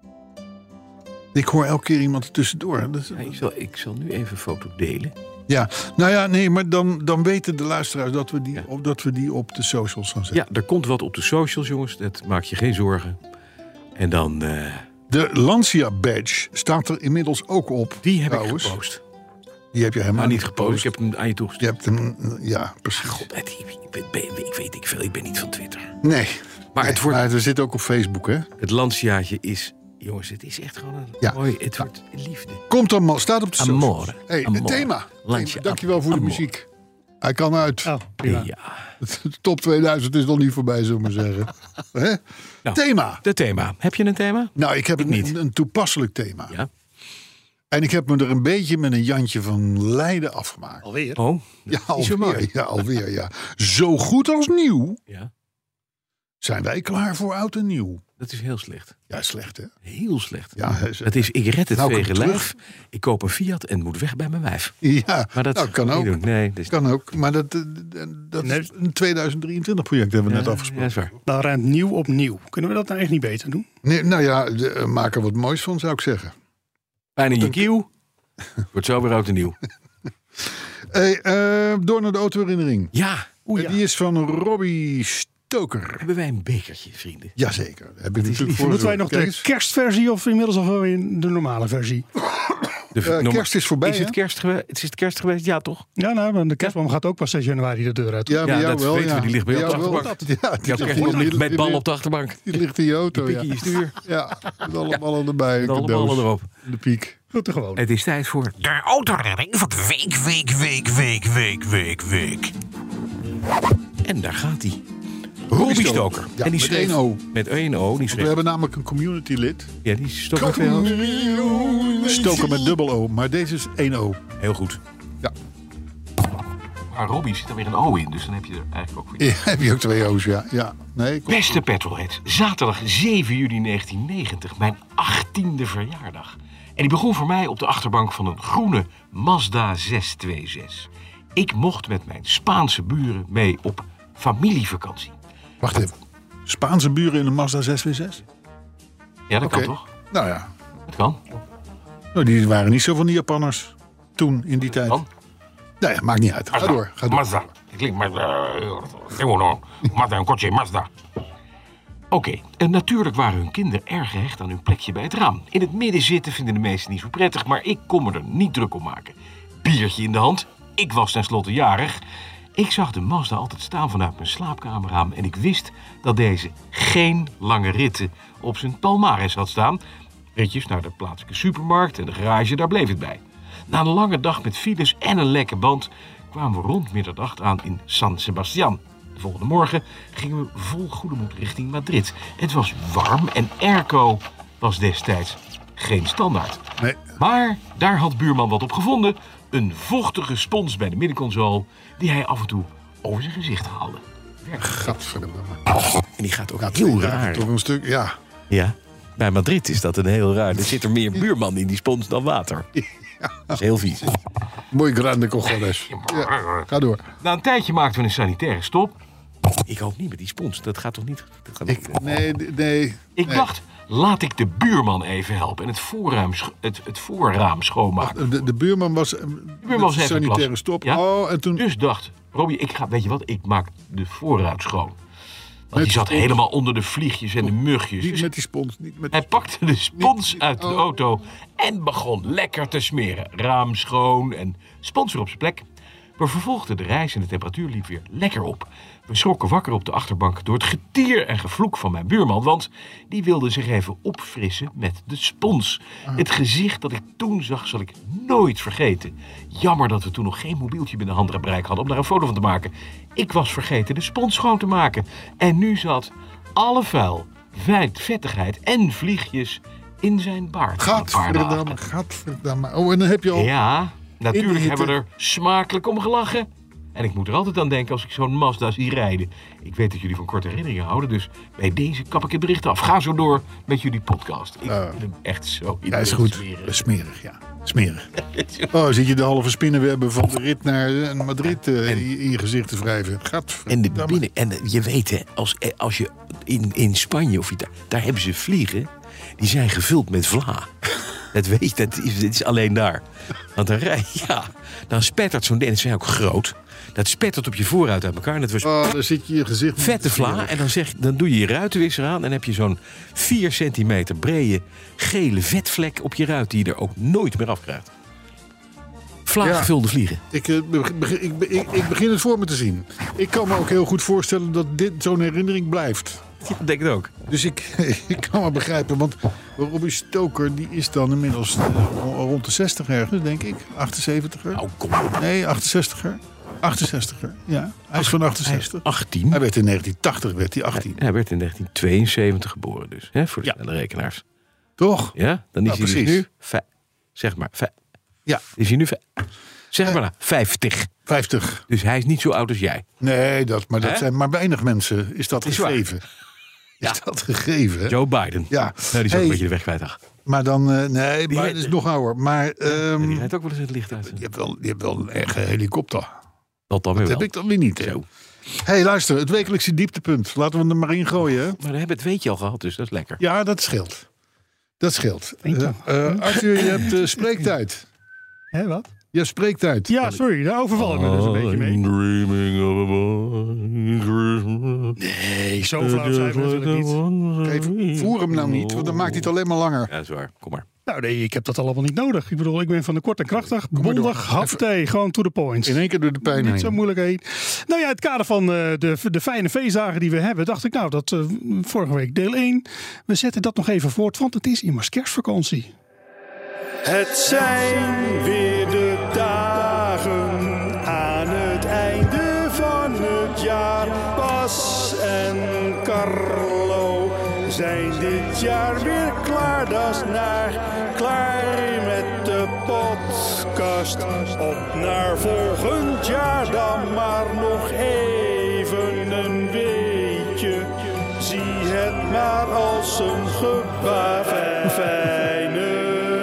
Ik hoor elke keer iemand er tussendoor. Dat is- Ja, ik, zal, ik zal nu even een foto delen. Ja, nou ja, nee, maar dan, dan weten de luisteraars dat we, die, Ja. op, dat we die op de socials gaan zetten. Ja, er komt wat op de socials, jongens. Dat maak je geen zorgen. En dan... eh, De Lancia badge staat er inmiddels ook op. die heb trouwens. ik gepost. Die heb je helemaal Nou, niet gepost. Ik heb hem aan je Je toegestuurd. hebt hem, ja, precies. God, het- ik, ben- ben- ik weet ik veel. Ik ben niet van Twitter. Nee, Maar het wordt... maar we zitten ook op Facebook, hè? Het Lanciaatje is... Jongens, het is echt gewoon een Ja. mooi... Het wordt liefde. Komt allemaal, staat op de socials. Amore. Hey, het Amore. thema. Lancia. Thema. Dankjewel voor de Amore. muziek. Hij kan uit. Oh, prima. Ja. De top tweeduizend is nog niet voorbij, zullen we maar zeggen. Hè? Nou. Thema. De thema. Heb je een thema? Nou, ik heb Ik een, niet. een toepasselijk thema. Ja. En ik heb me er een beetje met een Jantje van Leiden afgemaakt. Alweer? Oh, Ja, dat is zo alweer. mooi. Ja, alweer, ja. Zo goed als nieuw Ja, zijn wij klaar voor oud en nieuw. dat is heel slecht. Ja, slecht, hè? Heel slecht. Ja, hè, ze- Het is, ik red het Nou, vege kom lijf. Ik koop een Fiat en moet weg bij mijn wijf. Ja, Maar dat nou, kan ga ik ook. niet doen. Nee, dat is Kan ook. Maar dat, eh, dat is een tweeduizend drieëntwintig project hebben we net Ja, afgesproken. ja, is waar. Nou, ruimt nieuw op nieuw. Kunnen we dat nou echt niet beter doen? Nee, nou ja, de, eh, maak er wat moois van, zou ik zeggen. Pijn in je kieuw. Wordt zo weer oud en nieuw. Hey, eh, door naar de autoherinnering. Ja, Oeh, ja. En die is van Robbie Stoker. Hebben wij een bekertje, vrienden? Jazeker. Daar heb ik natuurlijk voor Moeten wij nog gezorgd. de Kijk kerstversie of inmiddels al wel in de normale versie? De, eens, eh, norma- kerst is voorbij, Is het hè? kerst, geweest? Is het kerst geweest? Ja, toch? Ja, nou, maar de kerstboom gaat ook pas zes januari de deur uit. Ja, bij Ja, jou dat wel. weten we. ja. Die ligt bij jou op de jou wel. achterbank. Ja, die Jouw ligt kerstboom hier- ligt met die bal ligt- op de achterbank. Die ligt in je auto, Pikje ja. in je stuur. Ja, met alle ballen erbij. Met alle cadeaus. ballen erop. De piek. Doet er gewoon. Het is tijd voor... De autoredding van de week, week, week, week, week, week, week. En daar gaat hij. Robbie Stoker. Stoker. Ja, en die met schreef- één O. Met één O. Die We schreef... hebben namelijk een community lid. Ja, die Stoker met twee O's. Stoker met dubbel O, maar deze is één O. Heel goed. Ja. Maar Robbie zit er weer een O in, dus dan heb je er eigenlijk ook weer... Ja, heb je ook twee O's, ja. ja. Nee, kom. Beste Petrolheads, zaterdag zeven juli negentien negentig, mijn achttiende verjaardag. En die begon voor mij op de achterbank van een groene Mazda zes twee zes. Ik mocht met mijn Spaanse buren mee op familievakantie. Wacht even. Spaanse buren in een Mazda zes twee zes? Ja, dat Oké. kan toch? Nou ja. Dat kan. Nou, die waren niet zo van die Japanners toen, in die tijd. Kan. Nee, maakt niet uit. Ga door. Ga door. Mazda. Het klinkt Mazda. Gewoon Mazda, een kotje Mazda. Oké, en natuurlijk waren hun kinderen erg gehecht aan hun plekje bij het raam. In het midden zitten vinden de meesten niet zo prettig, maar ik kon me er niet druk om maken. Biertje in de hand, ik was tenslotte jarig. Ik zag de Mazda altijd staan vanuit mijn slaapkamerraam en ik wist dat deze geen lange ritten op zijn palmares had staan. Ritjes naar de plaatselijke supermarkt en de garage, daar bleef het bij. Na een lange dag met files en een lekke band kwamen we rond middernacht aan in San Sebastian. De volgende morgen gingen we vol goede moed richting Madrid. Het was warm en airco was destijds geen standaard. Nee. Maar daar had buurman wat op gevonden. Een vochtige spons bij de middenconsole die hij af en toe over zijn gezicht haalde. Gadverdamme. En die gaat ook Ja, heel ja, raar. toch een stuk, ja. Ja, bij Madrid is dat een heel raar. Er zit er meer buurman in die spons dan water. Dat is heel vies. Mooi grande cojones. Ja, ga door. Na een tijdje maakten we een sanitaire stop. Ik hoop niet met die spons. Dat gaat toch niet... Dat gaat Ik, niet- nee, d- nee. Ik nee. dacht, laat ik de buurman even helpen en het, voorruim, scho- het, het voorraam schoonmaken. De, de buurman was... De buurman was even sanitaire klas. stop. Ja? Oh, en toen... Dus dacht, Robbie, ik ga, weet je wat, ik maak de voorruit schoon. Want Met die zat spons. helemaal onder de vliegjes en de mugjes. Niet Dus met die spons. Niet met hij pakte de spons Niet- uit de oh. auto en begon lekker te smeren. Raam schoon en spons weer op zijn plek. We vervolgden de reis en de temperatuur liep weer lekker op. We schrokken wakker op de achterbank door het getier en gevloek van mijn buurman, want die wilde zich even opfrissen met de spons. Het gezicht dat ik toen zag zal ik nooit vergeten. Jammer dat we toen nog geen mobieltje binnen handbereik hadden om daar een foto van te maken. Ik was vergeten de spons schoon te maken. En nu zat alle vuil, vet- vettigheid en vliegjes in zijn baard. Gadverdamme, gadverdamme. Oh, en dan heb je al... Ja, natuurlijk hitte. hebben we er smakelijk om gelachen. En ik moet er altijd aan denken als ik zo'n Mazda zie rijden. Ik weet dat jullie van korte herinneringen houden, dus bij deze kap ik het bericht af. Ga zo door met jullie podcast. Ik vind hem echt zo Ja, is goed. smerig. Smerig, ja. Smerig. Oh, zit je de halve spinnenwebben van de rit naar eh, Madrid eh, in in je gezicht te wrijven. Gadverdamme. En, de binnen, en de- je weet, hè, als, als je in, in Spanje of Italië, daar hebben ze vliegen, die zijn gevuld met vla. Dat weet je, dat is, dat is alleen daar. Want dan rij ja, dan spettert zo'n ding, en ze zijn ook groot. Dat spettert op je voorruit uit elkaar. En dat was Oh, daar zit je je gezicht... vette vla. En dan, zeg, dan doe je je ruitenwisser aan en heb je zo'n vier centimeter brede gele vetvlek op je ruit die je er ook nooit meer afkrijgt. Vla Ja. gevulde vliegen. Ik, eh, beg- beg- ik, ik, ik begin het voor me te zien. Ik kan me ook heel goed voorstellen dat dit zo'n herinnering blijft. Ja, ik denk het ook. Dus ik, ik kan me begrijpen, want Robbie Stoker die is dan inmiddels eh, rond de zestig ergens, denk ik. achtenzeventiger. Nou, kom op. Nee, achtenzestiger. achtenzestiger, ja. Hij is van achtenzestig. achttien. Hij werd in negentien tachtig werd hij achttien. Hij werd in negentien tweeënzeventig geboren dus, hè, voor de Ja. snelle rekenaars. Toch? Ja, dan is Nou, hij dus precies. nu... vij- zeg maar, vij- Ja, is hij nu... vij- zeg maar nou, vijftig. vijftig. Dus hij is niet zo oud als jij. Nee, dat, maar dat Hè? zijn maar weinig mensen. Is dat Is waar. gegeven? Ja. Is dat gegeven? hè? Joe Biden. Ja. Nou, die is ook Hey, een beetje de weg kwijt. ach. Maar dan, eh, nee, Die maar rijdt- het is nog ouder. Maar ehm, En die rijdt ook wel eens het licht uit. je, hebt wel, je hebt wel een eigen helikopter. Dat dan weer Dat wel. heb ik dan weer niet. Hè? Zo. Hé, hey, luister, het wekelijkse dieptepunt. Laten we hem er maar in gooien. Hè? Maar dan hebben we het weet je al gehad, dus dat is lekker. Ja, dat scheelt. Dat scheelt. Weet je. Eh, eh, Arthur, je hebt eh, spreektijd. Hè, wat? Je hebt spreektijd. Ja, sorry, daar overvallen we dus een beetje mee. dreaming of a boy. zo flauw zijn we natuurlijk niet. Geef, voer hem nou niet, want dan maakt hij het alleen maar langer. Ja, dat is waar. Kom maar. Nou nee, ik heb dat allemaal niet nodig. Ik bedoel, ik ben van de kort en krachtig, maar door. bondig, haptee, gewoon to the point. In één keer door de pijn Niet heen. zo moeilijk heen. Nou ja, het kader van uh, de, de fijne feestdagen die we hebben, dacht ik nou, dat uh, vorige week deel één, we zetten dat nog even voort, want het is immers kerstvakantie. Het zijn weer de dagen aan het einde van het jaar. Bas en Carlo zijn dit jaar weer klaar. Dat is naar klaar met de podcast. Op naar volgend jaar dan maar nog even een beetje. Zie het maar als een gebaar. Fijne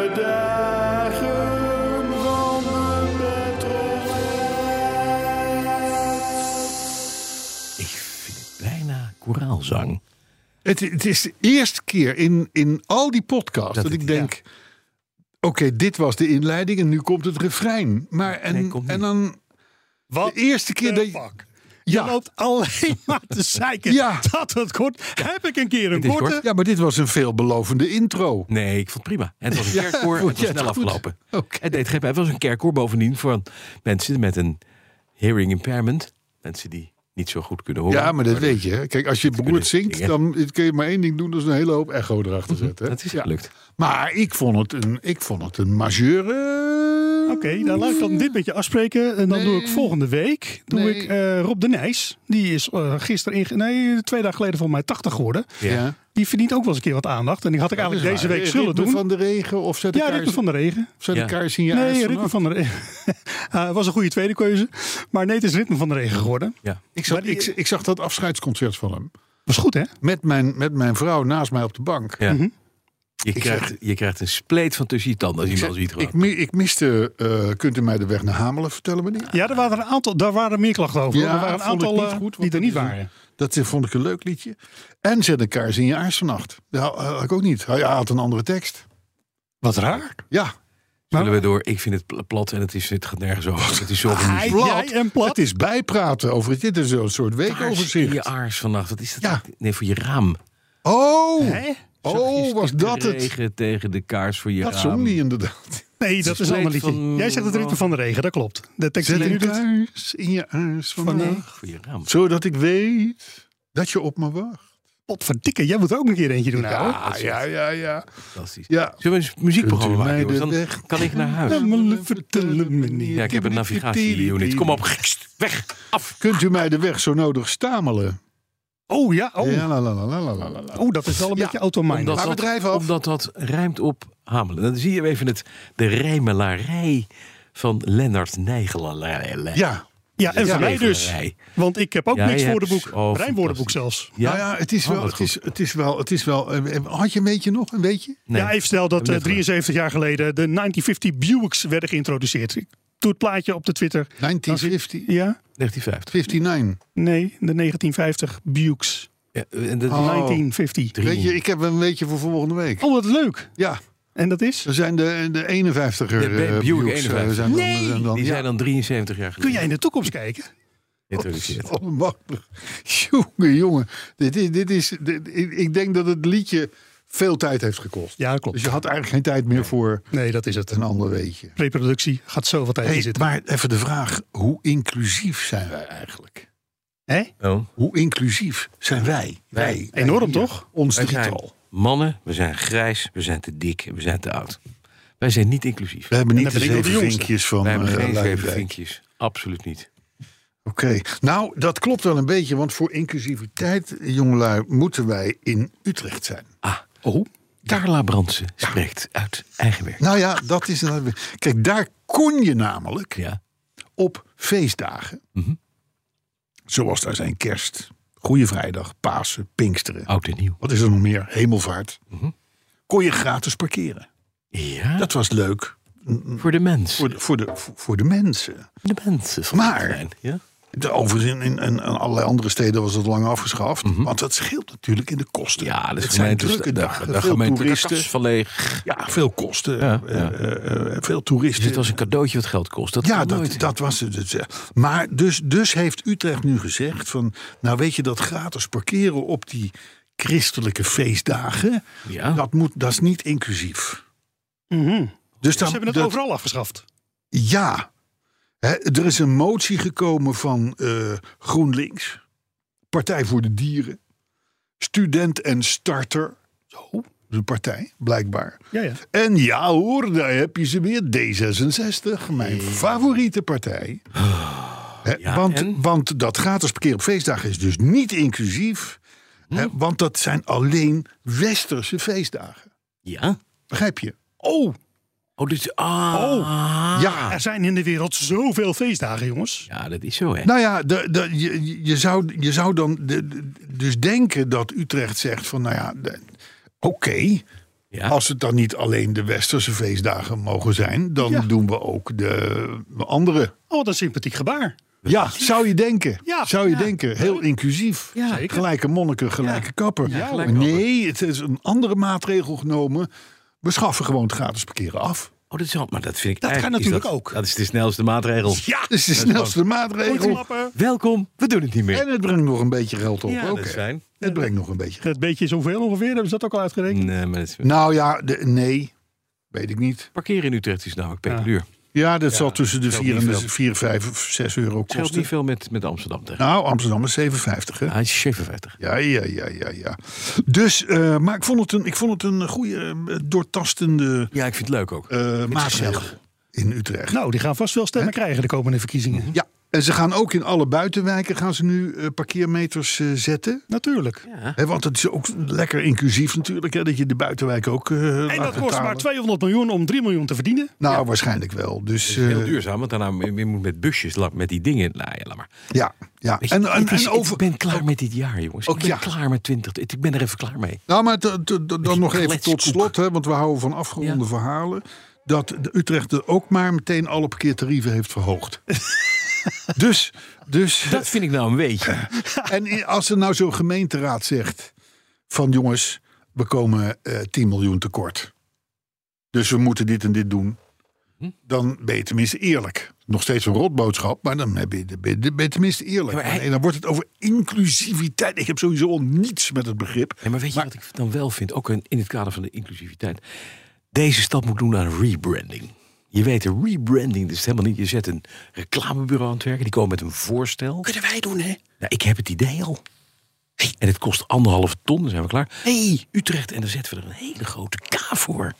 koraalzang. Het, het is de eerste keer in, in al die podcasts dat, dat ik denk... Ja. Oké, okay, dit was de inleiding en nu komt het refrein. Maar en, nee, en dan... Wat de eerste keer dat je... Fuck? Je ja. loopt alleen maar te zeiken ja. dat het kort. Heb ik een keer een korte? Kort? Ja, maar dit was een veelbelovende intro. Nee, ik vond het prima. En het was een kerkkoor en het was snel afgelopen. Okay. Het deed geen pijn. Het was een kerkkoor bovendien voor mensen met een hearing impairment. Mensen die niet zo goed kunnen horen. Ja, maar dat weet je. Kijk, als je beroerd zingt, zingen. Dan kun je maar één ding doen. Dat is een hele hoop echo erachter zetten. Dat is gelukt. Ja. Maar ik vond het een, ik vond het een majeure... Oké, okay, dan laat ik dan dit beetje afspreken. En dan nee. doe ik volgende week doe nee. ik uh, Rob de Nijs. Die is uh, gisteren, in, nee, twee dagen geleden volgens mij tachtig geworden. Ja. Die verdient ook wel eens een keer wat aandacht. En die had ik eigenlijk deze week zullen doen. Van de Regen of zet de ja, kaars... Ritme van de Regen. Zet de ja. kaars in je Nee, Ritme van de Regen. uh, was een goede tweede keuze. Maar nee, het is Ritme van de Regen geworden. Ja. Ik, zag, die, ik, ik zag dat afscheidsconcert van hem. Was goed, hè? Met mijn, met mijn vrouw naast mij op de bank. Ja. Mm-hmm. Je krijgt, zeg, je krijgt een spleet van tussen je tanden als je iemand ziet. Ik, ik miste, uh, kunt u mij de weg naar Hamelen vertellen, meneer? Ja, er waren een aantal, daar waren meer klachten over. Ja, er waren een aantal niet goed, die er niet waren. Dat vond ik een leuk liedje. En zet een kaars in je aars vannacht. Dat had ik ook niet. Hij had een andere tekst. Wat raar. Ja. Zullen we door? Ik vind het plat en het, is, het gaat nergens over. Het is zo ah, plat. En plat. Het is bijpraten over het. Dit is een soort weekoverzicht. In je aars vannacht. Wat is dat? Ja. Nee, voor je raam. Oh. Hè? Oh, was dat het? Regen tegen de kaars voor je dat raam. Dat zong niet inderdaad. Nee, dat is een ander liedje. Van... Jij zegt het Ritme van de Regen, dat klopt. De tekst Zet die een nu kaars in je aars vannacht. Voor je raam. Zodat ik weet dat je op me wacht. Potverdikke, jij moet er ook een keer eentje doen. Ja, nou. ja, ja, ja. Fantastisch. Ja. Zullen we een muziekprogramma maken? Kunt u Dan weg? kan ik naar huis. Ja, ik heb een navigatie-unit. Kom op, weg, af. Kunt u mij de weg zo nodig stamelen? Oh ja, oh. Ja, la, la, la, la, la, la. Oh, dat is wel een ja, beetje autominded. Omdat, maar bedrijf af. omdat dat rijmt op Hamelen. Dan zie je even het, de rijmelarij van Lennart Nijgeler. Ja. Ja, en ja, voor mij dus. Want ik heb ook ja, niks hebt, woordenboek. oh, Rijmwoordenboek zelfs. Ja, nou ja, het is wel, oh, het is, het is wel, het is wel. Had je een beetje nog, een beetje? Nee. Ja, even stel dat uh, drieënzeventig jaar geleden de negentien vijftig Buicks werden geïntroduceerd. Ik doe het plaatje op de Twitter. negentien vijftig? Ja. negentien vijftig. vijfenvijftig? Nee, de negentien vijftig Buicks. Ja, en dat oh. negentien vijftig. Weet je, ik heb een beetje voor volgende week. Oh, wat leuk. Ja. En dat is? Er zijn de, de eenenvijftiger. De Buick Buicks, eenenvijftig. Zijn nee! dan, dan, die ja. zijn dan drieënzeventig jaar geleden. Kun jij in de toekomst kijken? Introduceerd. Oh, makkelijk. Jongen, jongen. Dit is, dit is, dit, ik, ik denk dat het liedje veel tijd heeft gekost. Ja, klopt. Dus je had eigenlijk geen tijd meer voor nee, dat is het. Een ander weetje. Reproductie gaat zoveel tijd hey, in zitten. Maar even de vraag, hoe inclusief zijn wij eigenlijk? Hè? Oh. Hoe inclusief zijn wij? Wij. Enorm, wij, toch? Ons wij drietal. Zijn mannen, we zijn grijs, we zijn te dik en we zijn te oud. Wij zijn niet inclusief. We hebben niet en de zeven vinkjes van Wij hebben uh, geen Luijendijk. zeven vinkjes. Absoluut niet. Oké, okay. Nou dat klopt wel een beetje, want voor inclusiviteit, jongelui, moeten wij in Utrecht zijn. Ah, oh. Carla Brandsen ja. spreekt uit eigen werk. Nou ja, dat is... Kijk, daar kon je namelijk ja. op feestdagen, mm-hmm. zoals daar zijn kerst, Goeie Vrijdag, Pasen, Pinksteren. Oud en nieuw. Wat is er nog meer? Hemelvaart. Mm-hmm. Kon je gratis parkeren. Ja. Dat was leuk. Voor de mensen. Voor de, voor de, voor de mensen. De mensen. Van maar ja? De, overigens in, in, in allerlei andere steden was het lang afgeschaft. Mm-hmm. Want dat scheelt natuurlijk in de kosten. Ja, dat is het zijn drukke dagen. Veel toeristen. Van leeg. Ja, veel kosten. Ja, ja. Uh, uh, veel toeristen. Dus het was een cadeautje wat geld kost. Dat ja, dat, dat was het. Maar dus, dus heeft Utrecht nu gezegd van... nou weet je, dat gratis parkeren op die christelijke feestdagen... Ja. Dat, moet, dat is niet inclusief. Mm-hmm. Dus, dus dat, ze hebben het dat, overal afgeschaft. Ja. He, er is een motie gekomen van uh, GroenLinks, Partij voor de Dieren, Student en Starter. Zo, dat is een partij, blijkbaar. Ja, ja. En ja hoor, daar heb je ze weer, D zesenzestig, mijn ja. favoriete partij. He, ja, want, want dat gratis parkeren op feestdagen is dus niet inclusief. Hm? He, want dat zijn alleen westerse feestdagen. Ja? Begrijp je? Oh! Oh, dus, ah. oh, ja. Er zijn in de wereld zoveel feestdagen, jongens. Ja, dat is zo, hè? Nou ja, de, de, je, je, zou, je zou dan de, de, dus denken dat Utrecht zegt van, nou ja, oké, okay, ja. als het dan niet alleen de westerse feestdagen mogen zijn, dan ja. doen we ook de andere. Oh, wat een sympathiek gebaar. Ja, zou je denken. Ja, zou je ja. denken. Heel inclusief. Ja, gelijke monniken, gelijke ja. kapper. Ja, gelijke nee, het is een andere maatregel genomen. We schaffen gewoon het gratis parkeren af. Oh, dat is wel, maar dat vind ik dat kan natuurlijk dat, ook. Dat is de snelste maatregel. Ja, dat is de snelste gewoon... maatregel. Welkom, we doen het niet meer. En het brengt nog een beetje geld op. Ja, ook, dat is fijn. Het brengt nog een beetje geld. Het beetje is hoeveel ongeveer? Hebben ze dat ook al uitgerekend? Nee, maar dat is... Nou ja, de, nee. Weet ik niet. Parkeren in Utrecht is namelijk per ja. uur. Ja, dat ja, zal tussen de vier, en de vier, vijf of zes euro kosten. Het scheelt niet veel met, met Amsterdam tegen. Nou, Amsterdam is zevenenvijftig, hè? Hij is zevenenvijftig. Ja, ja, ja, ja, ja. Dus, uh, maar ik vond het een, ik vond het een goede, uh, doortastende... Ja, ik vind het leuk ook. Uh, maatregel in Utrecht. Nou, die gaan vast wel stemmen He? krijgen de komende verkiezingen. Ja. En ze gaan ook in alle buitenwijken gaan ze nu uh, parkeermeters uh, zetten. Natuurlijk. Ja. He, want het is ook lekker inclusief natuurlijk. Hè, dat je de buitenwijken ook uh, en dat kost betalen. Maar tweehonderd miljoen om drie miljoen te verdienen. Nou, ja. waarschijnlijk wel. Dus, het is heel uh, duurzaam. Want daarna je moet met busjes, met die dingen. Nou ja, laat maar. Ja, ja. Je, en, en, is, en over, ik ben klaar ook, met dit jaar, jongens. Ook, ik ben ja. klaar met twintig. Ik ben er even klaar mee. Nou, maar t, t, t, dan nog even tot slot. Hè, want we houden van afgeronde ja. verhalen. Dat de Utrecht ook maar meteen alle parkeertarieven heeft verhoogd. Dus, dus, dat vind ik nou een beetje. En als er nou zo'n gemeenteraad zegt van jongens, we komen uh, tien miljoen tekort. Dus we moeten dit en dit doen. Dan ben je tenminste eerlijk. Nog steeds een rotboodschap, maar dan ben je, ben je, ben je tenminste eerlijk. Ja, hij... En dan wordt het over inclusiviteit. Ik heb sowieso al niets met het begrip. Ja, maar weet je maar... wat ik dan wel vind, ook in het kader van de inclusiviteit. Deze stad moet doen aan rebranding. Je weet, de rebranding, dat is helemaal niet. Je zet een reclamebureau aan het werken, die komen met een voorstel. Kunnen wij doen, hè? Nou, ik heb het idee al. Hey. En het kost anderhalve ton, dan zijn we klaar. Hey, Utrecht, en dan zetten we er een hele grote K voor.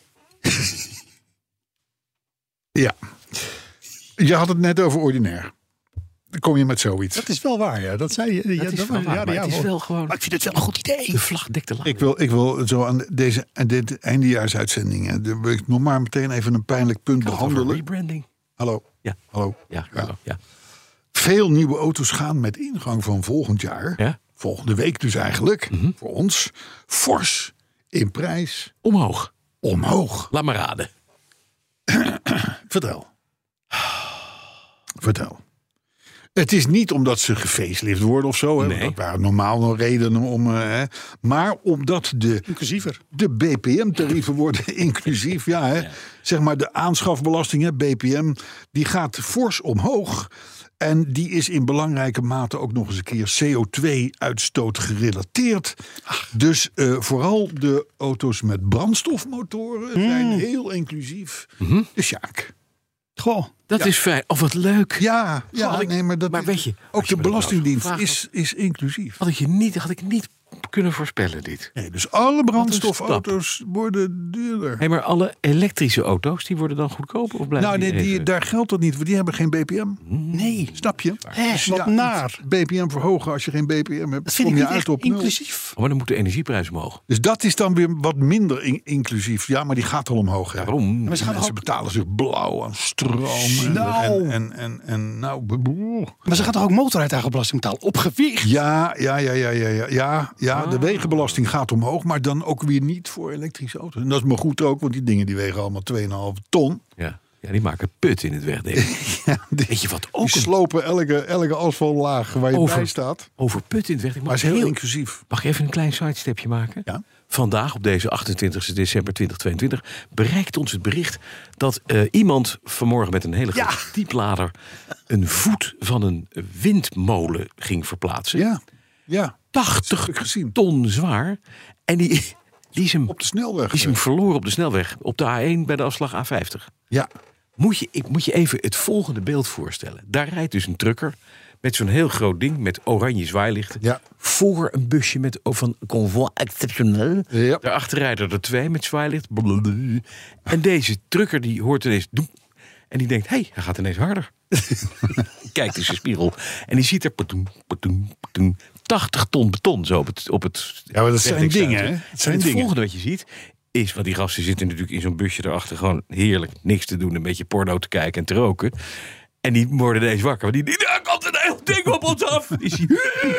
Ja. Je had het net over ordinair. Dan kom je met zoiets. Dat is wel waar, ja. Dat zei je. Ja, dat is dat wel waar, ja, maar ja, het is wel gewoon... Maar ik vind het wel een goed idee. De vlag dekt de laan. Ik wil, ik wil zo aan deze aan dit eindejaarsuitzendingen... Dan wil ik nog maar meteen even een pijnlijk punt Gaat behandelen. Rebranding. Hallo. Ja. Hallo. Ja, ja. ja. Veel nieuwe auto's gaan met ingang van volgend jaar. Ja? Volgende week dus eigenlijk. Mm-hmm. Voor ons. Fors in prijs. Omhoog. Omhoog. Laat maar raden. Vertel. Vertel. Het is niet omdat ze gefacelift worden of zo. Hè, nee. Dat waren normaal nog redenen om. Uh, hè, maar omdat de, inclusiever. de B P M-tarieven worden inclusief. Ja, hè, ja. Zeg maar de aanschafbelasting, hè, B P M, die gaat fors omhoog. En die is in belangrijke mate ook nog eens een keer C O twee uitstoot gerelateerd. Ach. Dus uh, vooral de auto's met brandstofmotoren mm. zijn heel inclusief. Mm-hmm. De Sjaak. Goh, dat ja. is fijn. Of wat leuk. Ja, ja Goh, ik, nee, maar, dat maar weet je, ook de Belastingdienst nou is, is inclusief. Had ik, je niet, had ik niet kunnen voorspellen dit. Nee, dus alle brandstofauto's worden duurder. Hey, maar alle elektrische auto's, die worden dan goedkoper of blijven Nou, nee, die, even... daar geldt dat niet, want die hebben geen B P M. Nee. Snap je? Hé, dus wat ja, naar. B P M verhogen als je geen B P M hebt. Dat vind kom ik je uit op inclusief. Oh, maar dan moet de energieprijs omhoog. Dus dat is dan weer wat minder in- inclusief. Ja, maar die gaat al omhoog. Ja, waarom? Maar ze gaan mensen ook... betalen zich blauw aan stroom. Nou. En, en, en, en nou... Maar ze gaan toch ook motorrijtuigenbelasting betalen? Op gewicht? Ja, ja, ja, ja, ja, ja. ja, ja ah. De wegenbelasting gaat omhoog, maar dan ook weer niet voor elektrische auto's. En dat is maar goed ook, want die dingen die wegen allemaal twee komma vijf ton. Ja. Ja, die maken put in het wegdek. Ja, die, Weet je wat ook die een- slopen elke, elke asfaltlaag waar je Over- bij staat. over put in het wegdek? Maar het is heel inclusief. Mag ik even een klein sidestepje maken? Ja. Vandaag, op deze achtentwintigste december tweeduizend tweeëntwintig... bereikt ons het bericht dat uh, iemand vanmorgen met een hele grote Ja. dieplader... een voet van een windmolen ging verplaatsen. Ja, ja. tachtig heb ik gezien. ton zwaar. En die, die, is hem, Op de snelweg. die is hem verloren op de snelweg. Op de A één bij de afslag A vijftig. Ja, Moet je, ik moet je even het volgende beeld voorstellen. Daar rijdt dus een trucker met zo'n heel groot ding met oranje zwaailichten. Ja. Voor een busje met, van Convoi Exceptionnel. Ja. Daarachter rijden er twee met zwaailicht. Blablabla. En deze trucker die hoort ineens... Doem, en die denkt, hé, hey, hij gaat ineens harder. Kijkt in zijn spiegel. En die ziet er... Patoen, patoen, patoen, tachtig ton beton zo op het... Op het Ja, maar dat zijn wegdek dingen, stuiten. hè? Het zijn en het dingen. volgende wat je ziet... is, want die gasten zitten natuurlijk in zo'n busje erachter... gewoon heerlijk niks te doen, een beetje porno te kijken en te roken. En die worden ineens wakker. Want die, daar komt een heel ding op ons af. Die zie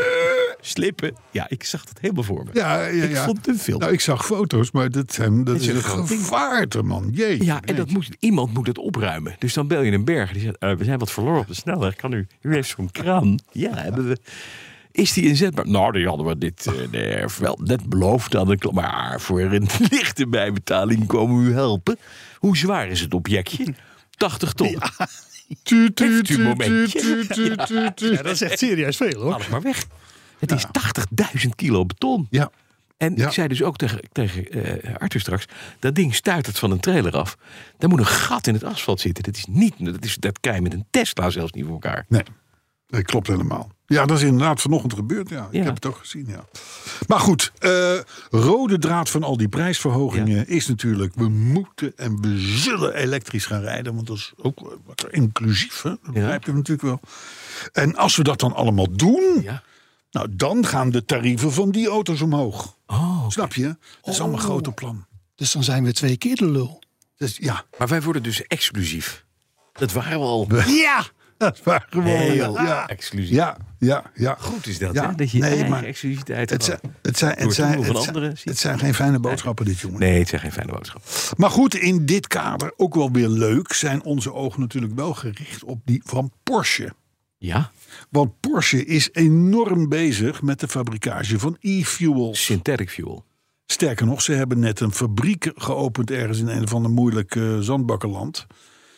slippen. Ja, ik zag dat helemaal voor me. Ja, ja, ik ja. vond het een film. Nou, ik zag foto's, maar dat, zijn, dat Het is is een een groot ding. gevaarte, man. Jeetje. ja, en dat moet, iemand moet het opruimen. Dus dan bel je een berg. Die zegt, uh, we zijn wat verloren op de snelweg. Kan u, u heeft zo'n kraan. Ja, hebben we... Is die inzetbaar? Nou, die hadden we dit uh, nee, wel net beloofd aan de klant. Maar voor een lichte bijbetaling komen we u helpen. Hoe zwaar is het objectje? tachtig ton. Tu, tu, Heeft u een tu, momentje? tu, tu, tu, tu. Ja, dat is echt serieus veel, hoor. Alles maar weg. Het is tachtigduizend kilo beton. Ja, En Ja. ik zei dus ook tegen, tegen uh, Arthur straks... dat ding stuitert van een trailer af. Daar moet een gat in het asfalt zitten. Dat is niet, dat, is, dat krijg je met een Tesla zelfs niet voor elkaar. nee. Dat klopt helemaal. Ja, dat is inderdaad vanochtend gebeurd. Ja, ik Ja. heb het ook gezien, ja. Maar goed, uh, rode draad van al die prijsverhogingen Ja. is natuurlijk... we moeten en we zullen elektrisch gaan rijden. Want dat is ook wat inclusief, hè? Dat Ja. begrijp je natuurlijk wel. En als we dat dan allemaal doen... Ja. nou, dan gaan de tarieven van die auto's omhoog. Oh, Snap je? Dat is allemaal een grote plan. Dus dan zijn we twee keer de lul. Dus ja, maar wij worden dus exclusief. Dat waren we al. Ja! dat waren gewoon... Heel ja, exclusief. ja, ja, ja. Goed is dat, Ja, hè? Dat je nee, eigen maar exclusiviteit Het zijn, gewoon- het, zijn, Door het, zijn, het doen van het, zijn, anderen, zie het je. zijn geen fijne boodschappen, dit jongen. Nee, het zijn geen fijne boodschappen. Maar goed, in dit kader, ook wel weer leuk... zijn onze ogen natuurlijk wel gericht op die van Porsche. Ja, Want Porsche is enorm bezig met de fabricage van e-fuels. synthetic fuel. Sterker nog, ze hebben net een fabriek geopend... ergens in een of ander moeilijk uh, zandbakkenland.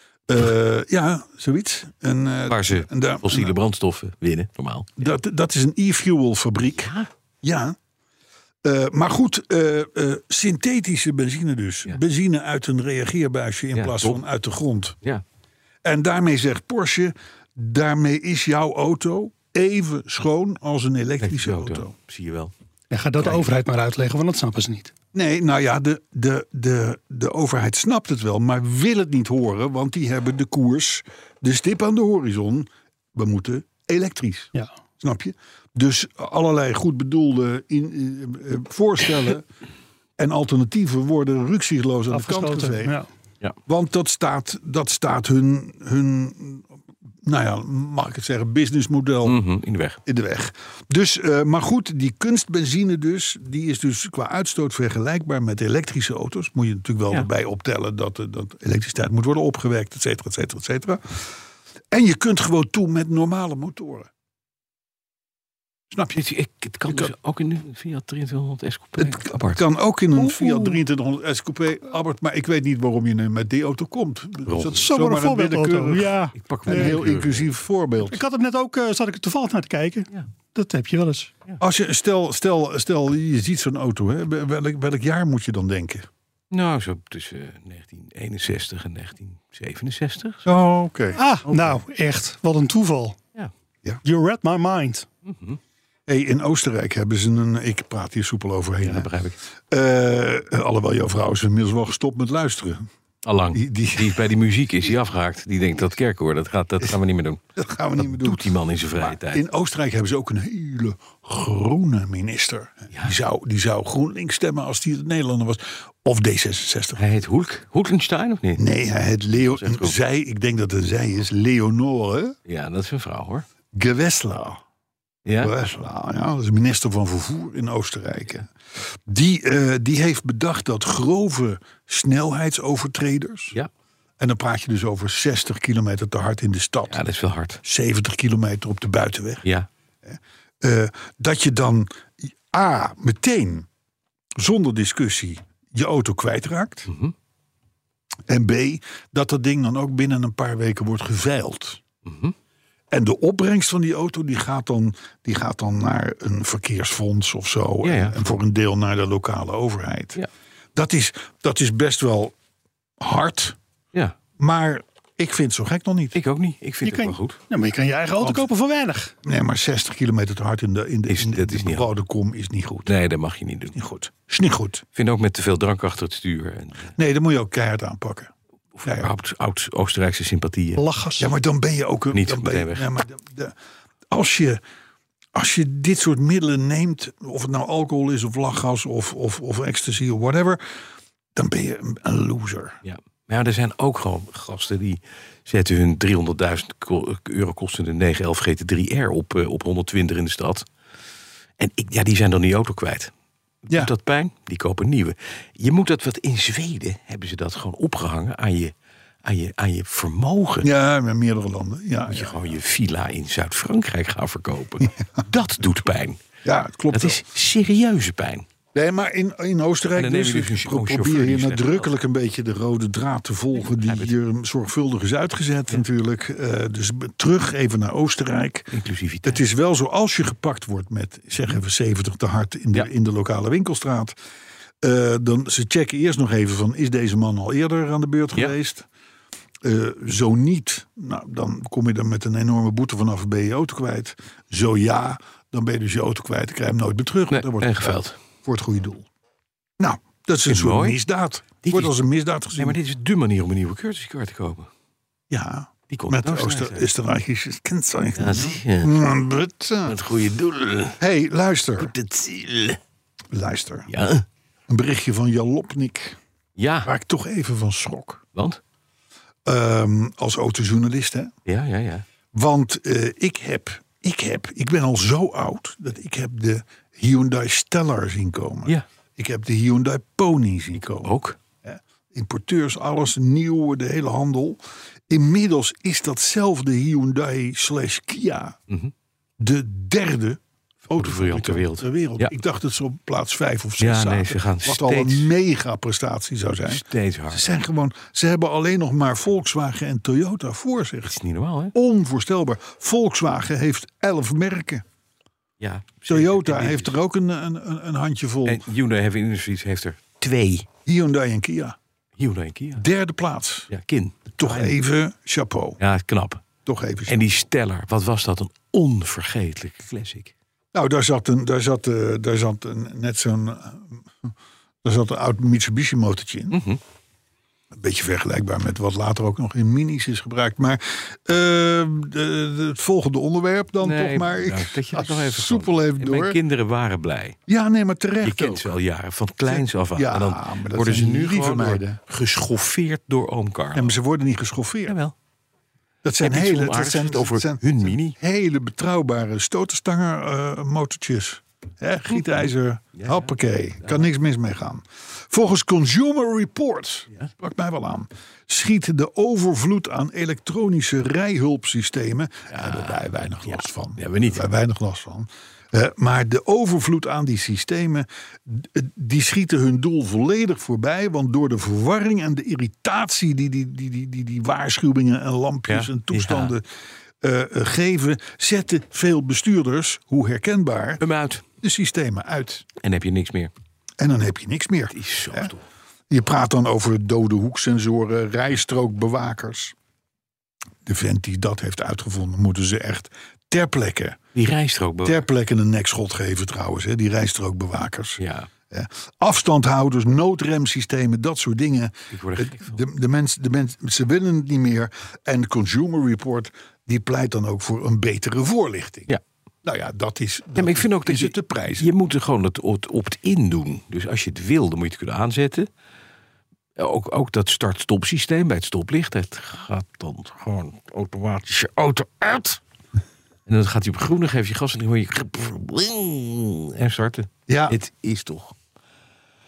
Uh, ja, zoiets. En, uh, Waar ze en daar, fossiele en, brandstoffen winnen, normaal. dat, dat is een e-fuel fabriek. Ja. Ja. Uh, maar goed, uh, uh, synthetische benzine dus. Ja. Benzine uit een reageerbuisje in Ja, plaats top. van uit de grond. Ja. En daarmee zegt Porsche... daarmee is jouw auto even schoon als een elektrische auto. Zie je wel. Ja, ga dat de overheid maar uitleggen, want dat snappen ze niet. Nee, nou ja, de, de, de, de overheid snapt het wel... maar wil het niet horen, want die hebben de koers... de stip aan de horizon. We moeten elektrisch. Ja. Snap je? Dus allerlei goed bedoelde in, uh, uh, voorstellen en alternatieven worden rukzichtloos aan de kant Afgeschoten. geveegd. Ja. Want dat staat, dat staat hun, hun, nou ja, mag ik het zeggen, businessmodel Mm-hmm, in de weg. in de weg. Dus, uh, maar goed, die kunstbenzine dus, die is dus qua uitstoot vergelijkbaar met elektrische auto's. Moet je natuurlijk wel Ja. erbij optellen dat, uh, dat elektriciteit moet worden opgewekt, et cetera, et cetera, et cetera. En je kunt gewoon toe met normale motoren. Snap je? Ik, ik, het kan Je dus kan- ook in een Fiat drieëntwintighonderd S Coupé. Het apart. kan ook in een Oeh. Fiat drieëntwintighonderd S Coupé, Albert, maar ik weet niet waarom je nu met die auto komt. Waarom? Dat is Zomaar een voorbeeldauto. willekeurig Ja. Ik pak en wel heel een inclusief voorbeeld. Ik had hem net ook, uh, zat ik er toevallig naar te kijken. Ja. Dat heb je wel eens. Als je, stel, stel, stel, je ziet zo'n auto, hè, welk, welk jaar moet je dan denken? Nou, zo tussen negentien eenenzestig en negentien zevenenzestig. Oh, oké. Ah, nou, echt. Wat een toeval. Ja. Ja. You read my mind. Mm-hmm. Hey, in Oostenrijk hebben ze een... Ik praat hier soepel overheen. Ja, hè. dat begrijp ik. Uh, alhoewel jouw vrouw is inmiddels wel gestopt met luisteren. Allang. Die, Die, die, is bij die muziek is hij afgehaakt. Die denkt dat kerkhoor, dat, gaat, dat gaan we niet meer doen. dat gaan we niet meer Dat doen. doet die man in zijn vrije Maar tijd. in Oostenrijk hebben ze ook een hele groene minister. Ja. Die, zou, die zou GroenLinks stemmen als die het Nederlander was. Of D zesenzestig. Hij heet Hulk. Hulkenstein of niet? Nee, hij heet Leo. Dat is echt goed. Zij, ik denk dat het zij is, Leonore Ja, dat is een vrouw hoor. Gewessler. Ja? Gewessler, ja, dat is minister van Vervoer in Oostenrijk. Die, uh, die heeft bedacht dat grove snelheidsovertreders... Ja. En dan praat je dus over zestig kilometer te hard in de stad. Ja, dat is wel hard. zeventig kilometer op de buitenweg. Ja. Uh, dat je dan A, meteen, zonder discussie, je auto kwijtraakt. Mm-hmm. En B, dat dat ding dan ook binnen een paar weken wordt geveild. Mm-hmm. En de opbrengst van die auto die gaat dan, die gaat dan naar een verkeersfonds of zo. Ja, ja. En, en voor een deel naar de lokale overheid. Ja. Dat is, dat is best wel hard. Ja. Maar ik vind het zo gek nog niet. Ik ook niet. Ik vind Je het kan, wel goed. ja, maar je kan je eigen auto Want- kopen voor weinig. Nee, maar zestig kilometer te hard in de, in de, Is- in de, dat in is de niet rode kom is niet goed. Nee, dat mag je niet doen. Niet goed. Is niet goed. Ik vind ook met te veel drank achter het stuur. En, Nee, dan moet je ook keihard aanpakken. of Ja, ja. oud, oud Oostenrijkse sympathieën. Lachgas. Ja, maar dan ben je ook... een- Niet dan ben meteen je, weg. ja, maar de, de- als, je, als je dit soort middelen neemt... of het nou alcohol is of lachgas of, of, of ecstasy of whatever... dan ben je een, een loser. Ja. Maar ja, er zijn ook gewoon gasten die zetten hun driehonderdduizend ko- euro kostende negen elf G T drie R op, uh, op honderdtwintig in de stad. En ik, ja, die zijn dan die auto kwijt. Ja. Doet dat pijn? Die kopen een nieuwe. Je moet dat wat in Zweden hebben ze dat gewoon opgehangen aan je, aan je, aan je vermogen. Ja, in meerdere landen. Ja, Moet je ja. gewoon je villa in Zuid-Frankrijk gaan verkopen. Dat doet pijn. ja het klopt Dat wel. is serieuze pijn. Nee, maar in, in Oostenrijk En dan neem dus, je dus ik een pro- chauffeur probeer die je slecht nadrukkelijk een beetje de rode draad te volgen... die hier zorgvuldig is uitgezet natuurlijk. Uh, dus b- terug even naar Oostenrijk. Inclusiviteit. Het is wel zo, als je gepakt wordt met, zeg even zeventig te hard in de, Ja. in de lokale winkelstraat... Uh, dan ze checken eerst nog even van, is deze man al eerder aan de beurt Ja. geweest? Uh, zo niet, nou, dan kom je er met een enorme boete vanaf en ben je je auto kwijt. Zo ja, dan ben je dus je auto kwijt. Dan krijg je hem nooit meer terug. Nee, dan wordt en het geveild. voor het goede doel. Nou, dat is een Is soort mooi. misdaad. Dit Wordt is- als een misdaad gezien. Nee, maar dit is dé manier om een nieuwe courtesy car te kopen. Ja, Die komt met uit Oostenrijk. Ooster- Oostenrijkische kenteken. Ja, zie je. Mm, but, uh, Het goede doel. hey, luister. Het ziel. Luister. Ja. Een berichtje van Jalopnik. Ja, Waar ik toch even van schrok. want? Um, als autojournalist, hè. Ja, ja, ja. Want uh, ik heb, ik heb, ik ben al zo oud... dat ik heb de Hyundai Stellar zien komen. Ja. Ik heb de Hyundai Pony zien komen. Ook. Ja, importeurs, alles nieuw, de hele handel. Inmiddels is datzelfde Hyundai slash Kia... Mhm. de derde autofabrikant ter wereld. ter wereld. Ja. Ik dacht dat ze op plaats vijf of zes Ja, zaten. nee, ze gaan wat al steeds- een mega prestatie zou zijn. Steeds Ze harder. zijn gewoon, ze hebben alleen nog maar Volkswagen en Toyota voor zich. Dat is niet normaal, hè? Onvoorstelbaar. Volkswagen heeft elf merken. Ja. Toyota zeker. heeft er ook een, een, een- een handjevol. En Hyundai Heavy Industries heeft er twee. Hyundai en Kia. Hyundai en Kia. Derde plaats. Ja, kin. Toch even chapeau. Ja, knap. Toch even chapeau. En die Stellar, wat was dat? Een onvergetelijke classic. Nou, daar zat, een, daar zat, uh, daar zat een, net zo'n... Uh, daar zat een oud Mitsubishi motortje in. Mhm. Een beetje vergelijkbaar met wat later ook nog in minis is gebruikt. Maar uh, de, de, het volgende onderwerp dan Nee, toch maar. Ik nou, dat je ga het nog even soepel kan. even En door. Mijn kinderen waren blij. Ja, nee, maar terecht Je kent ook. ze al jaren, van kleins af aan. Ja, en dan maar dat worden ze zijn nu lieve gewoon door- meiden. geschoffeerd door oom Carlo. En ze worden niet geschoffeerd. Jawel. Dat zijn Heb je iets hele, dat onaardigs zijn, gezegd over dat zijn hun mini? hele betrouwbare stotenstanger uh, motortjes. Hè, gietijzer, Ja, hoppakee. Kan niks mis mee gaan. Volgens Consumer Reports, Ja. sprak mij wel aan, schiet de overvloed aan elektronische rijhulpsystemen. Daar hebben wij weinig Ja, last van. die hebben we niet. Daar hebben wij weinig last van. Uh, maar de overvloed aan die systemen, d- die schieten hun doel volledig voorbij. Want door de verwarring en de irritatie die die, die, die, die, die waarschuwingen en lampjes Ja, en toestanden uh, uh, geven, zetten veel bestuurders, hoe herkenbaar, Hem uit. de systemen uit. En dan heb je niks meer. En dan heb je niks meer. Het is zo Hè? stom. Je praat dan over dode hoeksensoren, rijstrookbewakers. De vent die dat heeft uitgevonden, moeten ze echt ter plekke, Die rijstrook. ter plekke een nekschot geven trouwens. Hè, die rijstrookbewakers. Ja, Ja. Afstandhouders, noodremsystemen, dat soort dingen. ik word er gek van. De, de mensen, de mens, ze willen het niet meer. En de Consumer Report die pleit dan ook voor een betere voorlichting. Ja. Nou ja, dat is, dat Ja, maar ik vind ook dat is je, het te prijzen. je moet er gewoon het, het opt-in doen. Dus als je het wil, dan moet je het kunnen aanzetten. Ook, ook dat start-stop systeem bij het stoplicht. Het gaat dan gewoon automatisch je auto uit. En dan gaat hij op groen, dan geef je gas en dan hoor je... En starten. Ja. Het is toch...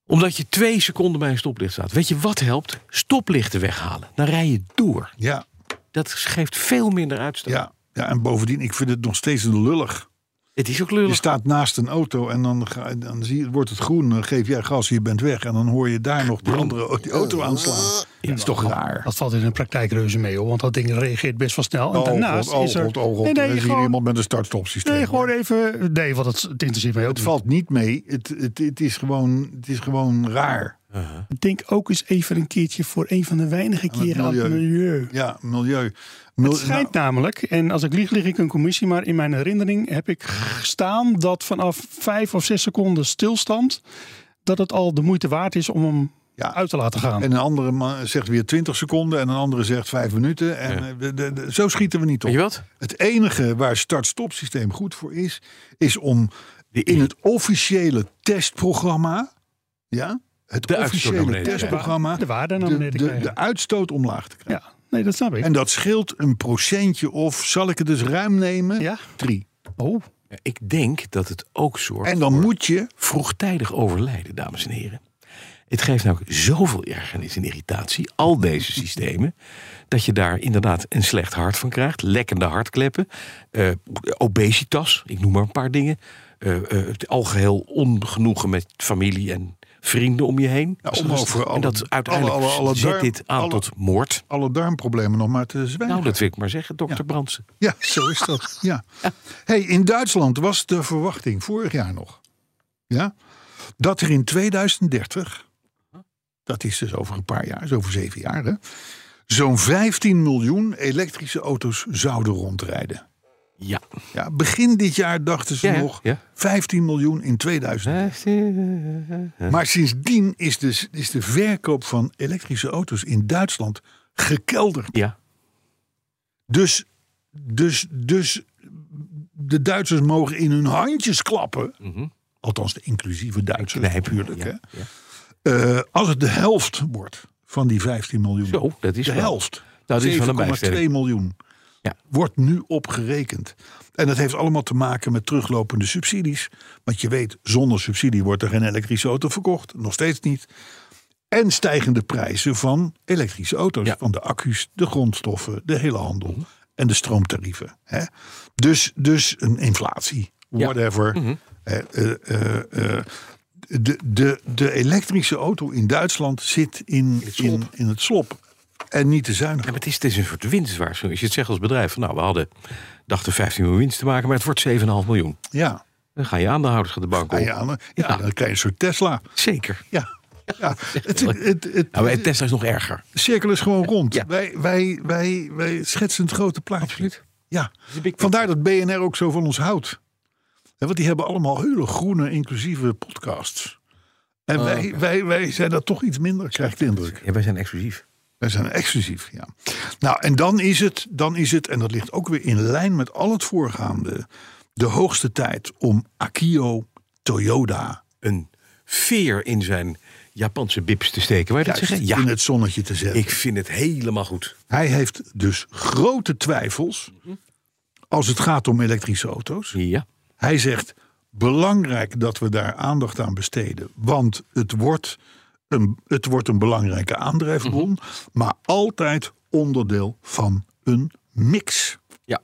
Omdat je twee seconden bij een stoplicht staat. Weet je wat helpt? Stoplichten weghalen. Dan rij je door. Ja. Dat geeft veel minder uitstoot. Ja, ja, en bovendien, ik vind het nog steeds lullig. Het is ook lullig. Je staat naast een auto en dan, ga, dan zie je, wordt het groen. Dan geef jij gas, je bent weg. En dan hoor je daar nog die andere die auto aanslaan. Ja, dat is toch raar. Dat valt in de praktijk reuze mee, hoor. Want dat ding reageert best wel snel. En Oh daarnaast god, oh is er... god, oh god. Nee, nee, Er is hier gewoon- iemand met een start-stop systeem. Nee, gewoon even... Nee, want het, het interesseert mij ook Het niet. valt niet mee. Het, het, het, is gewoon, het is gewoon raar. Denk ook eens even een keertje voor een van de weinige Aan het keren aan het milieu. milieu. Ja, milieu. Mil- Het schijnt nou, namelijk, en als ik lieg, lig ik een commissie, maar in mijn herinnering heb ik gestaan dat vanaf vijf of zes seconden stilstand, dat het al de moeite waard is om hem Ja. uit te laten gaan. en een andere man zegt weer twintig seconden en een andere zegt vijf minuten. En Ja. eh, de, de, de- zo schieten we niet op. Weet je wat? Het enige waar start-stop systeem goed voor is, is om De- in het officiële testprogramma, ja, het De uitstoot naar officiële beneden. testprogramma, De waarde naar de, beneden de, krijgen. de uitstoot omlaag te krijgen. Ja, nee, dat snap ik. En dat scheelt een procentje of, zal ik het dus ruim nemen? Ja? Drie. Oh, Ja, ik denk dat het ook zorgt En dan voor moet je, vroegtijdig overlijden, dames en heren. Het geeft nou zoveel ergernis en irritatie, al deze systemen, dat je daar inderdaad een slecht hart van krijgt. Lekkende hartkleppen, eh, obesitas, ik noem maar een paar dingen. Eh, eh, het algeheel ongenoegen met familie en vrienden om je heen. Ja, om over alle- en dat uiteindelijk alle- alle- alle zet darm- dit aan alle- tot moord. alle darmproblemen nog maar te zwijgen. Nou, dat wil ik maar zeggen, dokter Ja. Brandsen. Ja, zo is dat. Ja. Hey, in Duitsland was de verwachting vorig jaar nog, ja, dat er in tweeduizend dertig, dat is dus over een paar jaar, is over zeven jaar, hè, zo'n vijftien miljoen elektrische auto's zouden rondrijden. Ja. Ja, begin dit jaar dachten ze Ja, ja, nog ja. vijftien miljoen in tweeduizend. Maar sindsdien is de, is de verkoop van elektrische auto's in Duitsland gekelderd. Ja. Dus, dus, dus de Duitsers mogen in hun handjes klappen. Mhm. Althans de inclusieve Duitsers Knijpen. natuurlijk. Ja, Hè? ja. Eh, als het de helft wordt van die vijftien miljoen. Zo, dat is de wel- helft. Dat is wel een zeven komma bijstelling. twee miljoen. Ja. Wordt nu opgerekend. En dat heeft allemaal te maken met teruglopende subsidies. Want je weet, zonder subsidie wordt er geen elektrische auto verkocht. Nog steeds niet. En stijgende prijzen van elektrische auto's. Ja. Van de accu's, de grondstoffen, de hele handel. En de stroomtarieven. Hè? Dus, dus een inflatie. Ja. Whatever. Mhm. Eh, eh, eh, eh, de, de, de elektrische auto in Duitsland zit in, het slop. in, in het slop. En niet te zuinig. Ja, maar het is, het is een soort winstwaarschuwing. Als je het zegt als bedrijf, van nou, we hadden, dachten vijftien miljoen winst te maken, maar het wordt zeven komma vijf miljoen. Ja. Dan gaan je aandeelhouders de bank op. Ah, ja, dan, ja, Ja. dan krijg je een soort Tesla. Zeker. Ja. Ja. Het, het, het, Nou, en Tesla is nog erger. de cirkel is gewoon rond. Ja. Wij, wij, wij, wij schetsen het grote plaatje. Absoluut. Ja. is een big Vandaar dat B N R ook zo van ons houdt. Ja, want die hebben allemaal hele groene, inclusieve podcasts. En Oh, wij, oké. wij, wij zijn dat toch iets minder, krijg ik de indruk. Ja, wij zijn exclusief. Wij zijn exclusief, ja. Nou, en dan is het, dan is het, en dat ligt ook weer in lijn met al het voorgaande, de hoogste tijd om Akio Toyoda Een veer in zijn Japanse bips te steken. Waar je dat juist zeggen? Ja, in het zonnetje te zetten. ik vind het helemaal goed. Hij heeft dus grote twijfels als het gaat om elektrische auto's. Ja. Hij zegt, belangrijk dat we daar aandacht aan besteden. Want het wordt een, het wordt een belangrijke aandrijfbron. Maar altijd onderdeel van een mix. Ja.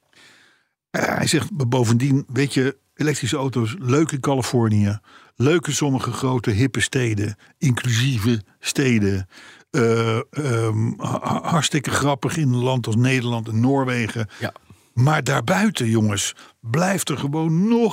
Eh, hij zegt bovendien, weet je, elektrische auto's, leuk in Californië. Leuk in sommige grote hippe steden. Inclusieve steden. Eh, ehm, ha- hartstikke grappig in een land als Nederland en Noorwegen. Ja. Maar daarbuiten, jongens, blijft er gewoon nog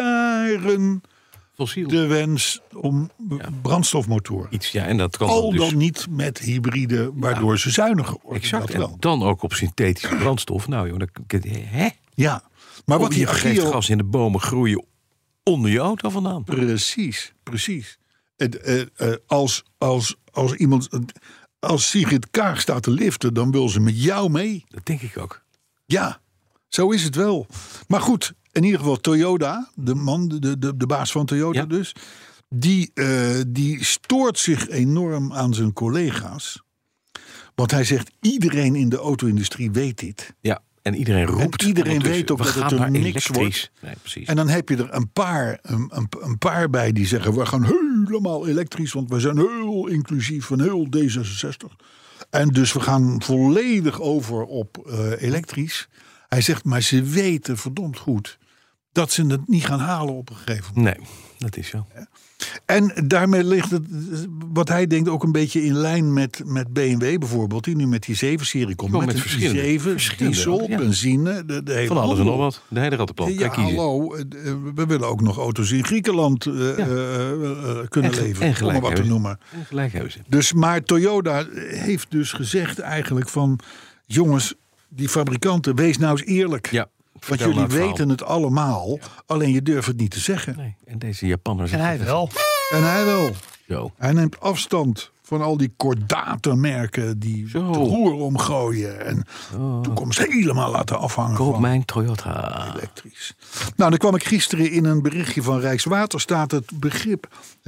jaren Fossiel. de wens om brandstofmotoren. Iets, ja, en dat kan Al dus dan niet met hybride, waardoor ze zuiniger worden. exact. Dat En wel. dan ook op synthetische brandstof. Nou joh, dan, hè? Ja, maar wat die je geeft Agio... gas in de bomen groeien onder je auto vandaan. Precies, precies. Het, eh, eh, als, als, als iemand... Als Sigrid Kaag staat te liften, dan wil ze met jou mee. Dat denk ik ook. Ja, zo is het wel. Maar goed, in ieder geval Toyota, de man, de, de, de baas van Toyota Ja. dus... Die, eh, die stoort zich enorm aan zijn collega's. Want hij zegt, iedereen in de auto-industrie weet dit. Ja. En iedereen roept. En iedereen weet ook we dat gaan het er naar niks elektrisch. wordt. Nee, precies. En dan heb je er een paar, een, een, een paar bij die zeggen... we gaan helemaal elektrisch, want we zijn heel inclusief en heel D zesenzestig. En dus we gaan volledig over op uh, elektrisch. Hij zegt, maar ze weten verdomd goed... dat ze het niet gaan halen op een gegeven moment. Nee, dat is zo. En daarmee ligt het, wat hij denkt, ook een beetje in lijn met, met B M W bijvoorbeeld. Die nu met die zeven-serie komt. Gewoon met, met een verschillende- i zeven, verschillende, diesel, ja. benzine. De, de hele Van alles en nog handel. wat. De hele rattenplan. Ja, Kijk kiezen. hallo. eh, We willen ook nog auto's in Griekenland uh, Ja. uh, uh, kunnen En ge- leveren. en Om gelijk maar wat te hebben ze. noemen. En gelijk hebben ze. Dus, maar Toyota heeft dus gezegd eigenlijk van... jongens, die fabrikanten, wees nou eens eerlijk. Ja. Want vertel jullie nou het weten het allemaal. Alleen je durft het niet te zeggen. Nee, en deze Japanners... En hij wel. En hij wel. Zo. Hij neemt afstand van al die kordate merken die Zo. het roer omgooien. En toekomst helemaal laten afhangen Koop van mijn Toyota. elektrisch. Nou, dan kwam ik gisteren in een berichtje van Rijkswaterstaat het begrip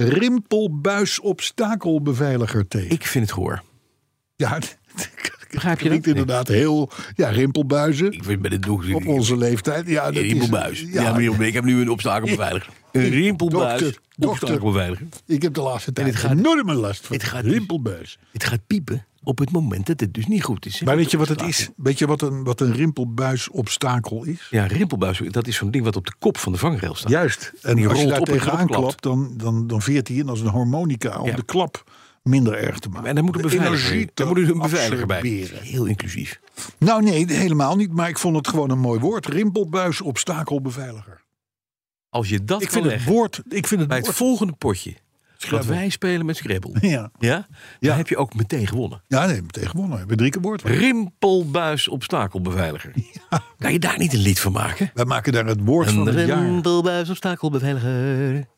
rimpelbuis-obstakelbeveiliger tegen. Ik vind het goor. Ja, Begrijp je klinkt dat? inderdaad heel... Ja, rimpelbuizen Ik vind bij de doek... op onze leeftijd. Ja, dat Een is- rimpelbuis. Ja, Ja, meneer, ik heb nu een obstakelbeveiliger. Een rimpelbuis. Dokter, dokter. Obstakelbeveiliger. ik heb de laatste tijd het gaat- enorme last van het gaat- rimpelbuis. Het gaat piepen op het moment dat het dus niet goed is. Maar weet je wat het is? Weet je wat een, wat een rimpelbuis-obstakel is? Ja, rimpelbuis, dat is zo'n ding wat op de kop van de vangrail staat. Juist. En die als je rolt daar op en tegenaan erop klapt. klapt, dan, dan, dan veert hij in als een harmonica om Ja. de klap minder erg te maken. En daar moet een De beveiliger, energie daar te moet een beveiliger bij. absorberen. Heel inclusief. Nou nee, helemaal niet. Maar ik vond het gewoon een mooi woord. Rimpelbuis-obstakelbeveiliger. Als je dat Ik kan vind het leggen woord... Ik vind het bij het woord volgende potje dat Scrabble. wij spelen met Scrabble, Ja, ja, dan Ja. heb je ook meteen gewonnen. ja nee, meteen gewonnen. We hebben drie keer woord. Rimpelbuis obstakelbeveiliger. Kan je daar niet een lied van maken? Wij maken daar het woord van Een het jaar. rimpelbuis obstakelbeveiliger.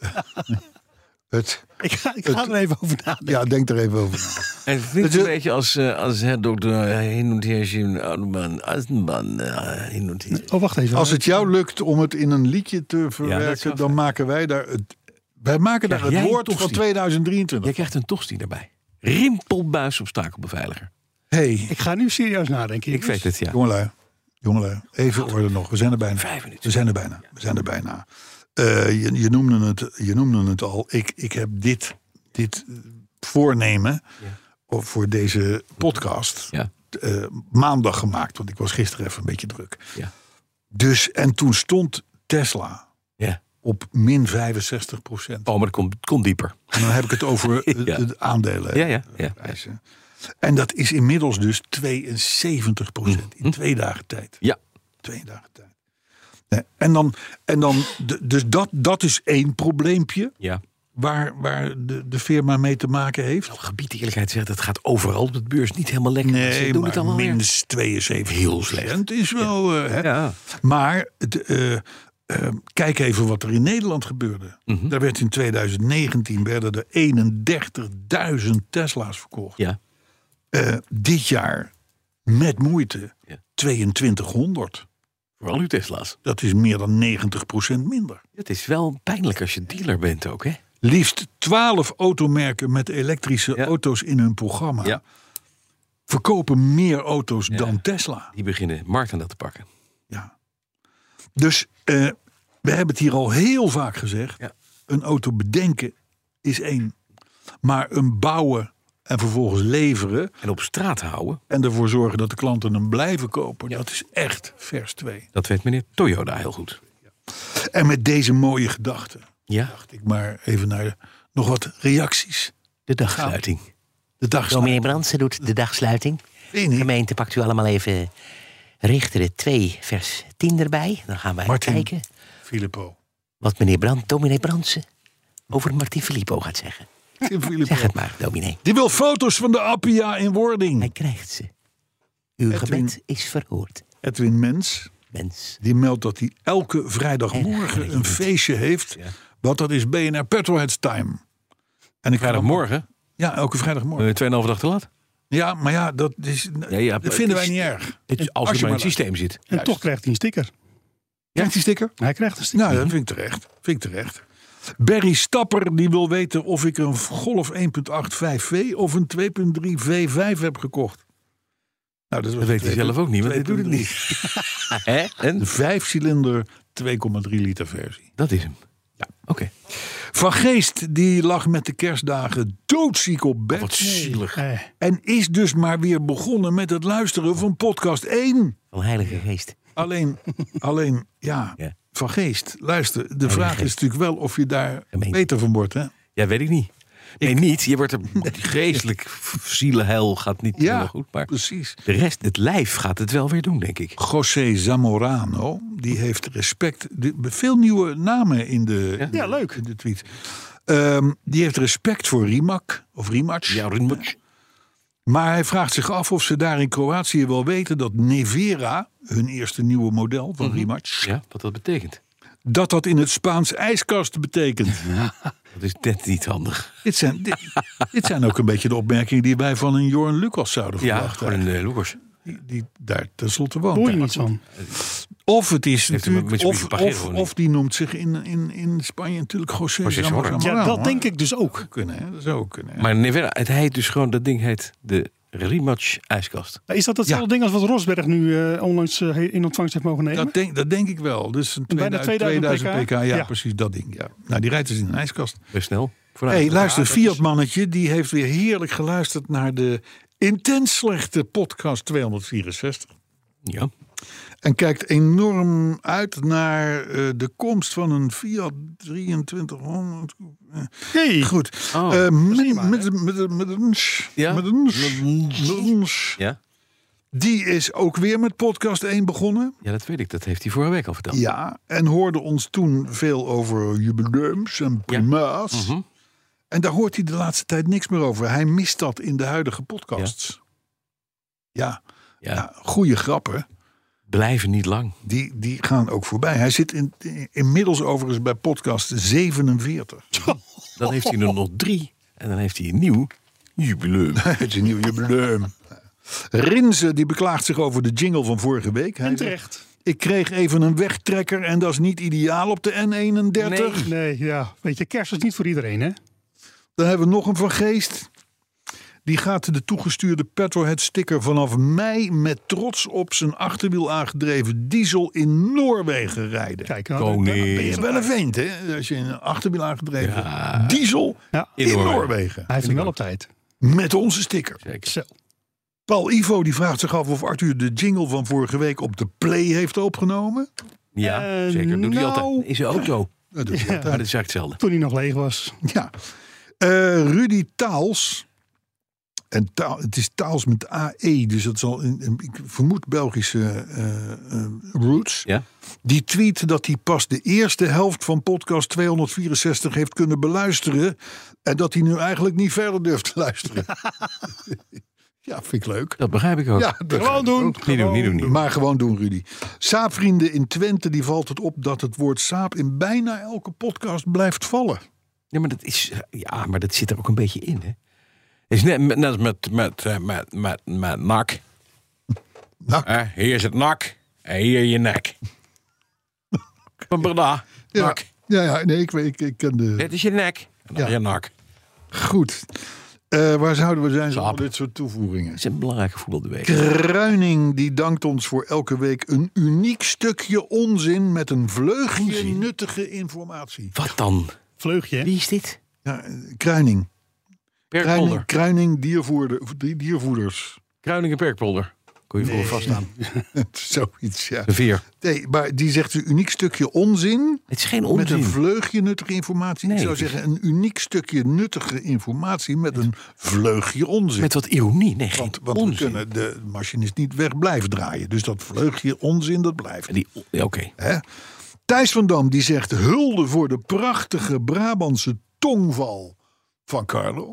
Het, Ik ga, ik ga er even over nadenken. ja, denk er even over na. En ik vind het Het een is- beetje als, uh, als hè, dokter Hinnontje Oudeman, Eisenbahn, Hinnontje. Oh, wacht even. Als het jou lukt om het in een liedje te verwerken, zou dan fijn. maken wij daar het... Wij maken daar Krijg het jij woord een van tosti? tweeduizend drieëntwintig. Jij krijgt een tosti erbij. Rimpelbuis obstakelbeveiliger. Hey, Ik ga nu serieus nadenken. Ik weet het, ja. jongelui, jongelui, even orde nog. We zijn er bijna. Vijf minuten. We zijn er bijna. We zijn er bijna. Uh, je, je, noemde het, je noemde het al. Ik, ik heb dit, dit voornemen Ja. voor deze podcast Ja. uh, maandag gemaakt. Want ik was gisteren even een beetje druk. Ja. Dus, en toen stond Tesla Ja. op min vijfenzestig procent. Oh, maar dat komt, komt dieper. En dan heb ik het over de, Ja. de aandelen. Ja, ja, ja. prijzen. En dat is inmiddels dus tweeënzeventig procent in twee dagen tijd. Ja. Twee dagen tijd. Nee, en dan, en dan de, dus dat, dat is één probleempje Ja. waar, waar de, de firma mee te maken heeft. Nou, gebied de eerlijkheid zegt, het gaat overal op de beurs niet helemaal lekker. Ze Nee, doen het maar allemaal weer. minus tweeënzeventig Heel slecht. Het is wel. eh, hè. Ja. Maar het, eh, eh, kijk even wat er in Nederland gebeurde. Mhm. Daar werd in tweeduizend negentien werden er eenendertigduizend Tesla's verkocht. Ja. Eh, dit jaar met moeite Ja. tweeëntwintighonderd. Vooral uw Tesla's. Dat is meer dan negentig procent minder. Het is wel pijnlijk als je dealer bent ook, hè? Liefst twaalf automerken met elektrische Ja. auto's in hun programma Ja. verkopen meer auto's Ja. dan Tesla. Die beginnen marktaandeel te pakken. Ja. Dus eh, we hebben het hier al heel vaak gezegd. Ja. Een auto bedenken is één. Maar een bouwen en vervolgens leveren En op straat houden, en ervoor zorgen dat de klanten hem blijven kopen, dat is echt vers twee. dat weet meneer Toyota heel goed. En met deze mooie gedachten Ja, dacht ik maar even naar nog wat reacties. de dagsluiting. De dag. Dominee Brandsen doet de dagsluiting. De gemeente pakt u allemaal even Richteren twee vers tien erbij. Dan gaan wij Martin kijken Filippo. wat meneer Brand, dominee Brandsen over Martin Filippo gaat zeggen. Tim Filippo. Zeg het maar, dominee. Die wil foto's van de Appia in wording. Hij krijgt ze. Uw Edwin. gebed is verhoord, Edwin Mens, mens. die meldt dat hij elke vrijdagmorgen een feestje heeft. Want dat is B N R Petrolheads Time. En ik Vrijdagmorgen, Ja, elke vrijdagmorgen. uh, tweeënhalve dag te laat. Ja, maar ja, dat, is, Ja, ja, dat vinden het wij is- niet erg. Het is als Als je je maar in maar het systeem zit. En Juist. toch krijgt hij een sticker. Krijgt die sticker? Hij krijgt een sticker. Nou, dat vind ik terecht. Vind ik terecht. Barry Stapper die wil weten of ik een Golf één komma acht vijf V of een twee komma drie V vijf heb gekocht. Nou, dat, dat weet hij zelf ook niet, want hij doet het niet. Hè? En? De vijfcilinder twee komma drie liter versie. Dat is hem. Ja, oké. Okay. Van Geest die lag met de kerstdagen doodziek op bed. Oh, wat zielig. Nee. En is dus maar weer begonnen met het luisteren van podcast één. Van Heilige Geest. Alleen, alleen ja, Ja. Van Geest. Luister, de Heilige vraag Geest. is natuurlijk wel of je daar Gemeen. beter van wordt, hè? Ja, weet ik niet. Nee, niet. Je wordt er geestelijk zielenheil gaat niet Ja, helemaal goed. Maar precies. de rest, het lijf gaat het wel weer doen, denk ik. José Zamorano, die heeft respect. De, veel nieuwe namen in de, Ja? in de, Ja, leuk. in de tweet. Um, die heeft respect voor Rimac of Rimac. Ja, Rinmuch. Maar hij vraagt zich af of ze daar in Kroatië wel weten dat Nevera, hun eerste nieuwe model van Mm-hmm. Rimac, Ja, wat dat betekent. dat dat in het Spaans ijskast betekent. Dat is net niet handig. dit, zijn, dit, dit zijn ook een beetje de opmerkingen die wij van een Joran Lucas zouden Ja, verwachten. gewoon een uh, loekers. Die, die daar tenslotte Hoor je woont. niets van. Of het is Heeft hem natuurlijk, met of, Mitsubishi Pajero of, niet. of die noemt zich in, in, in Spanje natuurlijk José José Zamorano. Zamorano. Ja, dat denk ik dus ook. Kunnen, hè? Dat zou ook kunnen. hè? Maar Nevera, het heet dus gewoon, dat ding heet de Rimac ijskast. Is dat hetzelfde Ja. ding als wat Rosberg nu uh, onlangs uh, in ontvangst heeft mogen nemen? Dat denk, dat denk ik wel. Dus een Bijna tweeduizend, tweeduizend pk. Ja, Ja. precies dat ding. Ja. Nou, die rijdt dus in een ijskast. Best snel. Hé, hey, luister, Fiat-mannetje, die heeft weer heerlijk geluisterd naar de intens slechte podcast tweehonderdvierenzestig. Ja. En kijkt enorm uit naar uh, de komst van een Fiat drieëntwintighonderd. Uh, Hey. goed. Oh, Uh, met, zie je maar, met, hè? met, met, met een sh- Ja? met een sh- met een sh- Ja? Die is ook weer met podcast één begonnen. Ja, dat weet ik. Dat heeft hij vorige week al verteld. Ja, en hoorde ons toen veel over jubileums en prima's. Mhm. En daar hoort hij de laatste tijd niks meer over. Hij mist dat in de huidige podcasts. Ja, ja. Ja. ja goede grappen. Blijven niet lang. Die, die gaan ook voorbij. Hij zit in, inmiddels overigens bij podcast zevenenveertig. Dan heeft hij er nog drie. En dan heeft hij een nieuw jubileum. Het is een nieuw jubileum. Rinze die beklaagt zich over de jingle van vorige week. Hij En zegt, terecht. ik kreeg even een wegtrekker en dat is niet ideaal op de N eenendertig. Nee. Nee, ja. Weet je, kerst is niet voor iedereen, hè? Dan hebben we nog een Van Geest. Die gaat de toegestuurde Petrolhead sticker vanaf mei met trots op zijn achterwiel aangedreven diesel in Noorwegen rijden. Kijk, nou, Koning. daar ben Ben je je zo wel een uit. vent, hè? Als je een achterwiel aangedreven Ja. diesel Ja. in, In Noorwegen. Noorwegen. Hij heeft hem wel op tijd. Met onze sticker. Zeker. Zo. Paul Ivo die vraagt zich af of Arthur de jingle van vorige week op de Play heeft opgenomen. Ja, Eh, zeker. Doet hij nou. altijd. In zijn auto. Dat doet hij Ja. altijd. Maar dat is eigenlijk hetzelfde. Toen hij nog leeg was. Ja. Uh, Rudy Taals. En taal, het is Taals met A E, dus dat zal in, in, ik vermoed Belgische uh, uh, roots. Ja. Die tweet dat hij pas de eerste helft van podcast tweehonderdvierenzestig heeft kunnen beluisteren. En dat hij nu eigenlijk niet verder durft te luisteren. Ja, vind ik leuk. Dat begrijp ik ook. Ja, dat Gewoon doen. Niet doen, niet doen. Niet. Maar gewoon doen, Rudy. Saapvrienden in Twente, die valt het op dat het woord saap in bijna elke podcast blijft vallen. Ja, maar dat is, ja, maar dat zit er ook een beetje in, hè? Het is net met, net als met, met, eh, met, met, met nak. Nou, Eh, hier is het nak en hier je nek. Van Breda, ja, nak. ja, ja, nee, ik, weet- ik, ik ken de... Dit is je nek en dan Ja. je nak. Goed. Uh, waar zouden we zijn zonder Saap. dit soort toevoegingen? Dat is een belangrijke voetbal de week. Kruining die dankt ons voor elke week een uniek stukje onzin met een vleugje Onzin? nuttige informatie. Wat dan? Vleugje, hè? Wie is dit? Ja, eh, Kruining. Perkpolder. Kruining, Kruining diervoerder, die- diervoeders. Kruining en Perkpolder. Kon je voor vaststaan. Zoiets, ja. De veer. Nee, maar die zegt een uniek stukje onzin. Het is geen Met onzin. een vleugje nuttige informatie. Nee, Ik zou het is- zeggen een uniek stukje nuttige informatie met een vleugje onzin. Met wat ironie. Nee, geen want want we onzin. kunnen de machinist niet weg blijven draaien. Dus dat vleugje onzin, dat blijft. En die, ja, Oké. Hè? Thijs van Dam die zegt hulde voor de prachtige Brabantse tongval van Carlo.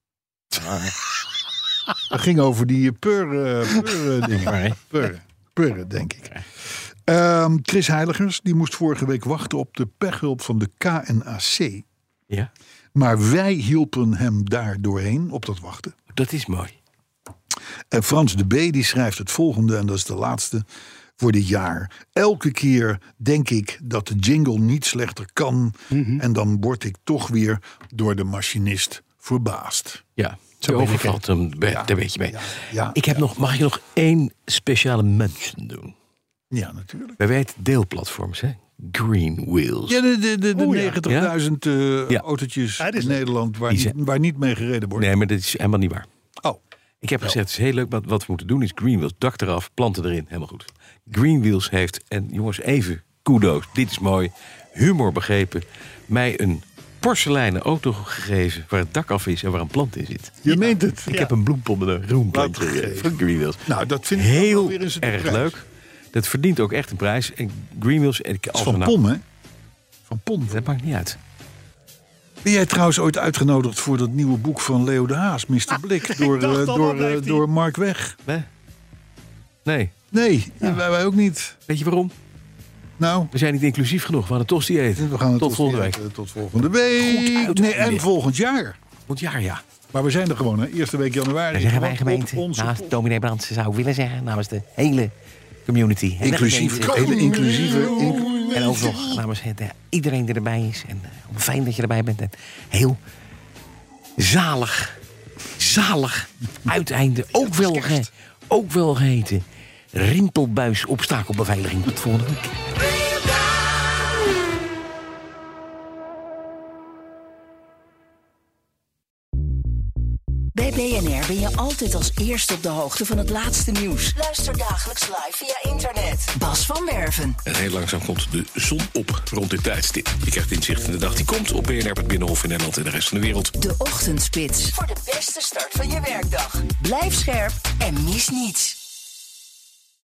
Dat ging over die purren purre dingen. Maar, hè? Purren, purren, denk ik. Ehm, Chris Heiligers die moest vorige week wachten op de pechhulp van de K N A C. Ja, Maar wij hielpen hem daar doorheen op dat wachten. dat is mooi. En Frans de B. die schrijft het volgende, en dat is de laatste voor dit jaar. Elke keer denk ik dat de jingle niet slechter kan. Mhm. En dan word ik toch weer door de machinist verbaast. Ja, zo overvalt hem, ja. Daar weet je mee. Ja, ja, ik heb ja. nog, mag je nog één speciale mention doen? Ja, natuurlijk. Wij weten deelplatforms, hè? Green Wheels. Ja, de, de, de, de oh, ja. negentigduizend uh, ja. autootjes ja, in Nederland waar niet, waar niet mee gereden wordt. Nee, maar dat is helemaal niet waar. Oh. Ik heb gezegd, het is heel leuk, wat, wat we moeten doen is Green Wheels, dak eraf, planten erin, helemaal goed. Green Wheels heeft, en jongens, even kudo's, dit is mooi, humor begrepen, mij een porseleinen auto gegeven waar het dak af is en waar een plant in zit. Je ja. meent het. Ik ja. heb een bloempot met een roemplant gegeven van Green Wheels. Nou, dat vind ik heel weer eens erg prijs. leuk. Dat verdient ook echt een prijs. En Green Wheels... En ik, als van nou, Pom, hè? Van Pom. Dat maakt niet uit. Ben jij trouwens ooit uitgenodigd voor dat nieuwe boek van Leo de Haas, mister Blik, door, dacht uh, al, door, wat uh, heeft door Mark Weg? Nee. Nee. Nee, ja. wij, wij ook niet. Weet je waarom? Nou, We zijn niet inclusief genoeg. We gaan een tosti eten. we gaan het tot volgende week. Eten, tot volgende week. Goed nee, en uitgelegd. volgend jaar. Want ja, ja. Maar we zijn er gewoon, hè? Eerste week januari. Dan zeggen wij Op gemeente, onze naast top. dominee Brands zou ik willen zeggen, namens de hele community. En de Inclusief, gemeente. hele inclusieve. Inc- En ook nog namens het, eh, iedereen die erbij is. En uh, fijn dat je erbij bent. En heel zalig, zalig uiteinde. Ook wel, ge, ook wel geheten rimpelbuis obstakelbeveiliging. Tot volgende week. Bij B N R ben je altijd als eerste op de hoogte van het laatste nieuws. Luister dagelijks live via internet. Bas van Werven. En heel langzaam komt de zon op rond dit tijdstip. Je krijgt inzicht in de dag die komt op B N R, het Binnenhof in Nederland en de rest van de wereld. De Ochtendspits. Voor de beste start van je werkdag. Blijf scherp en mis niets.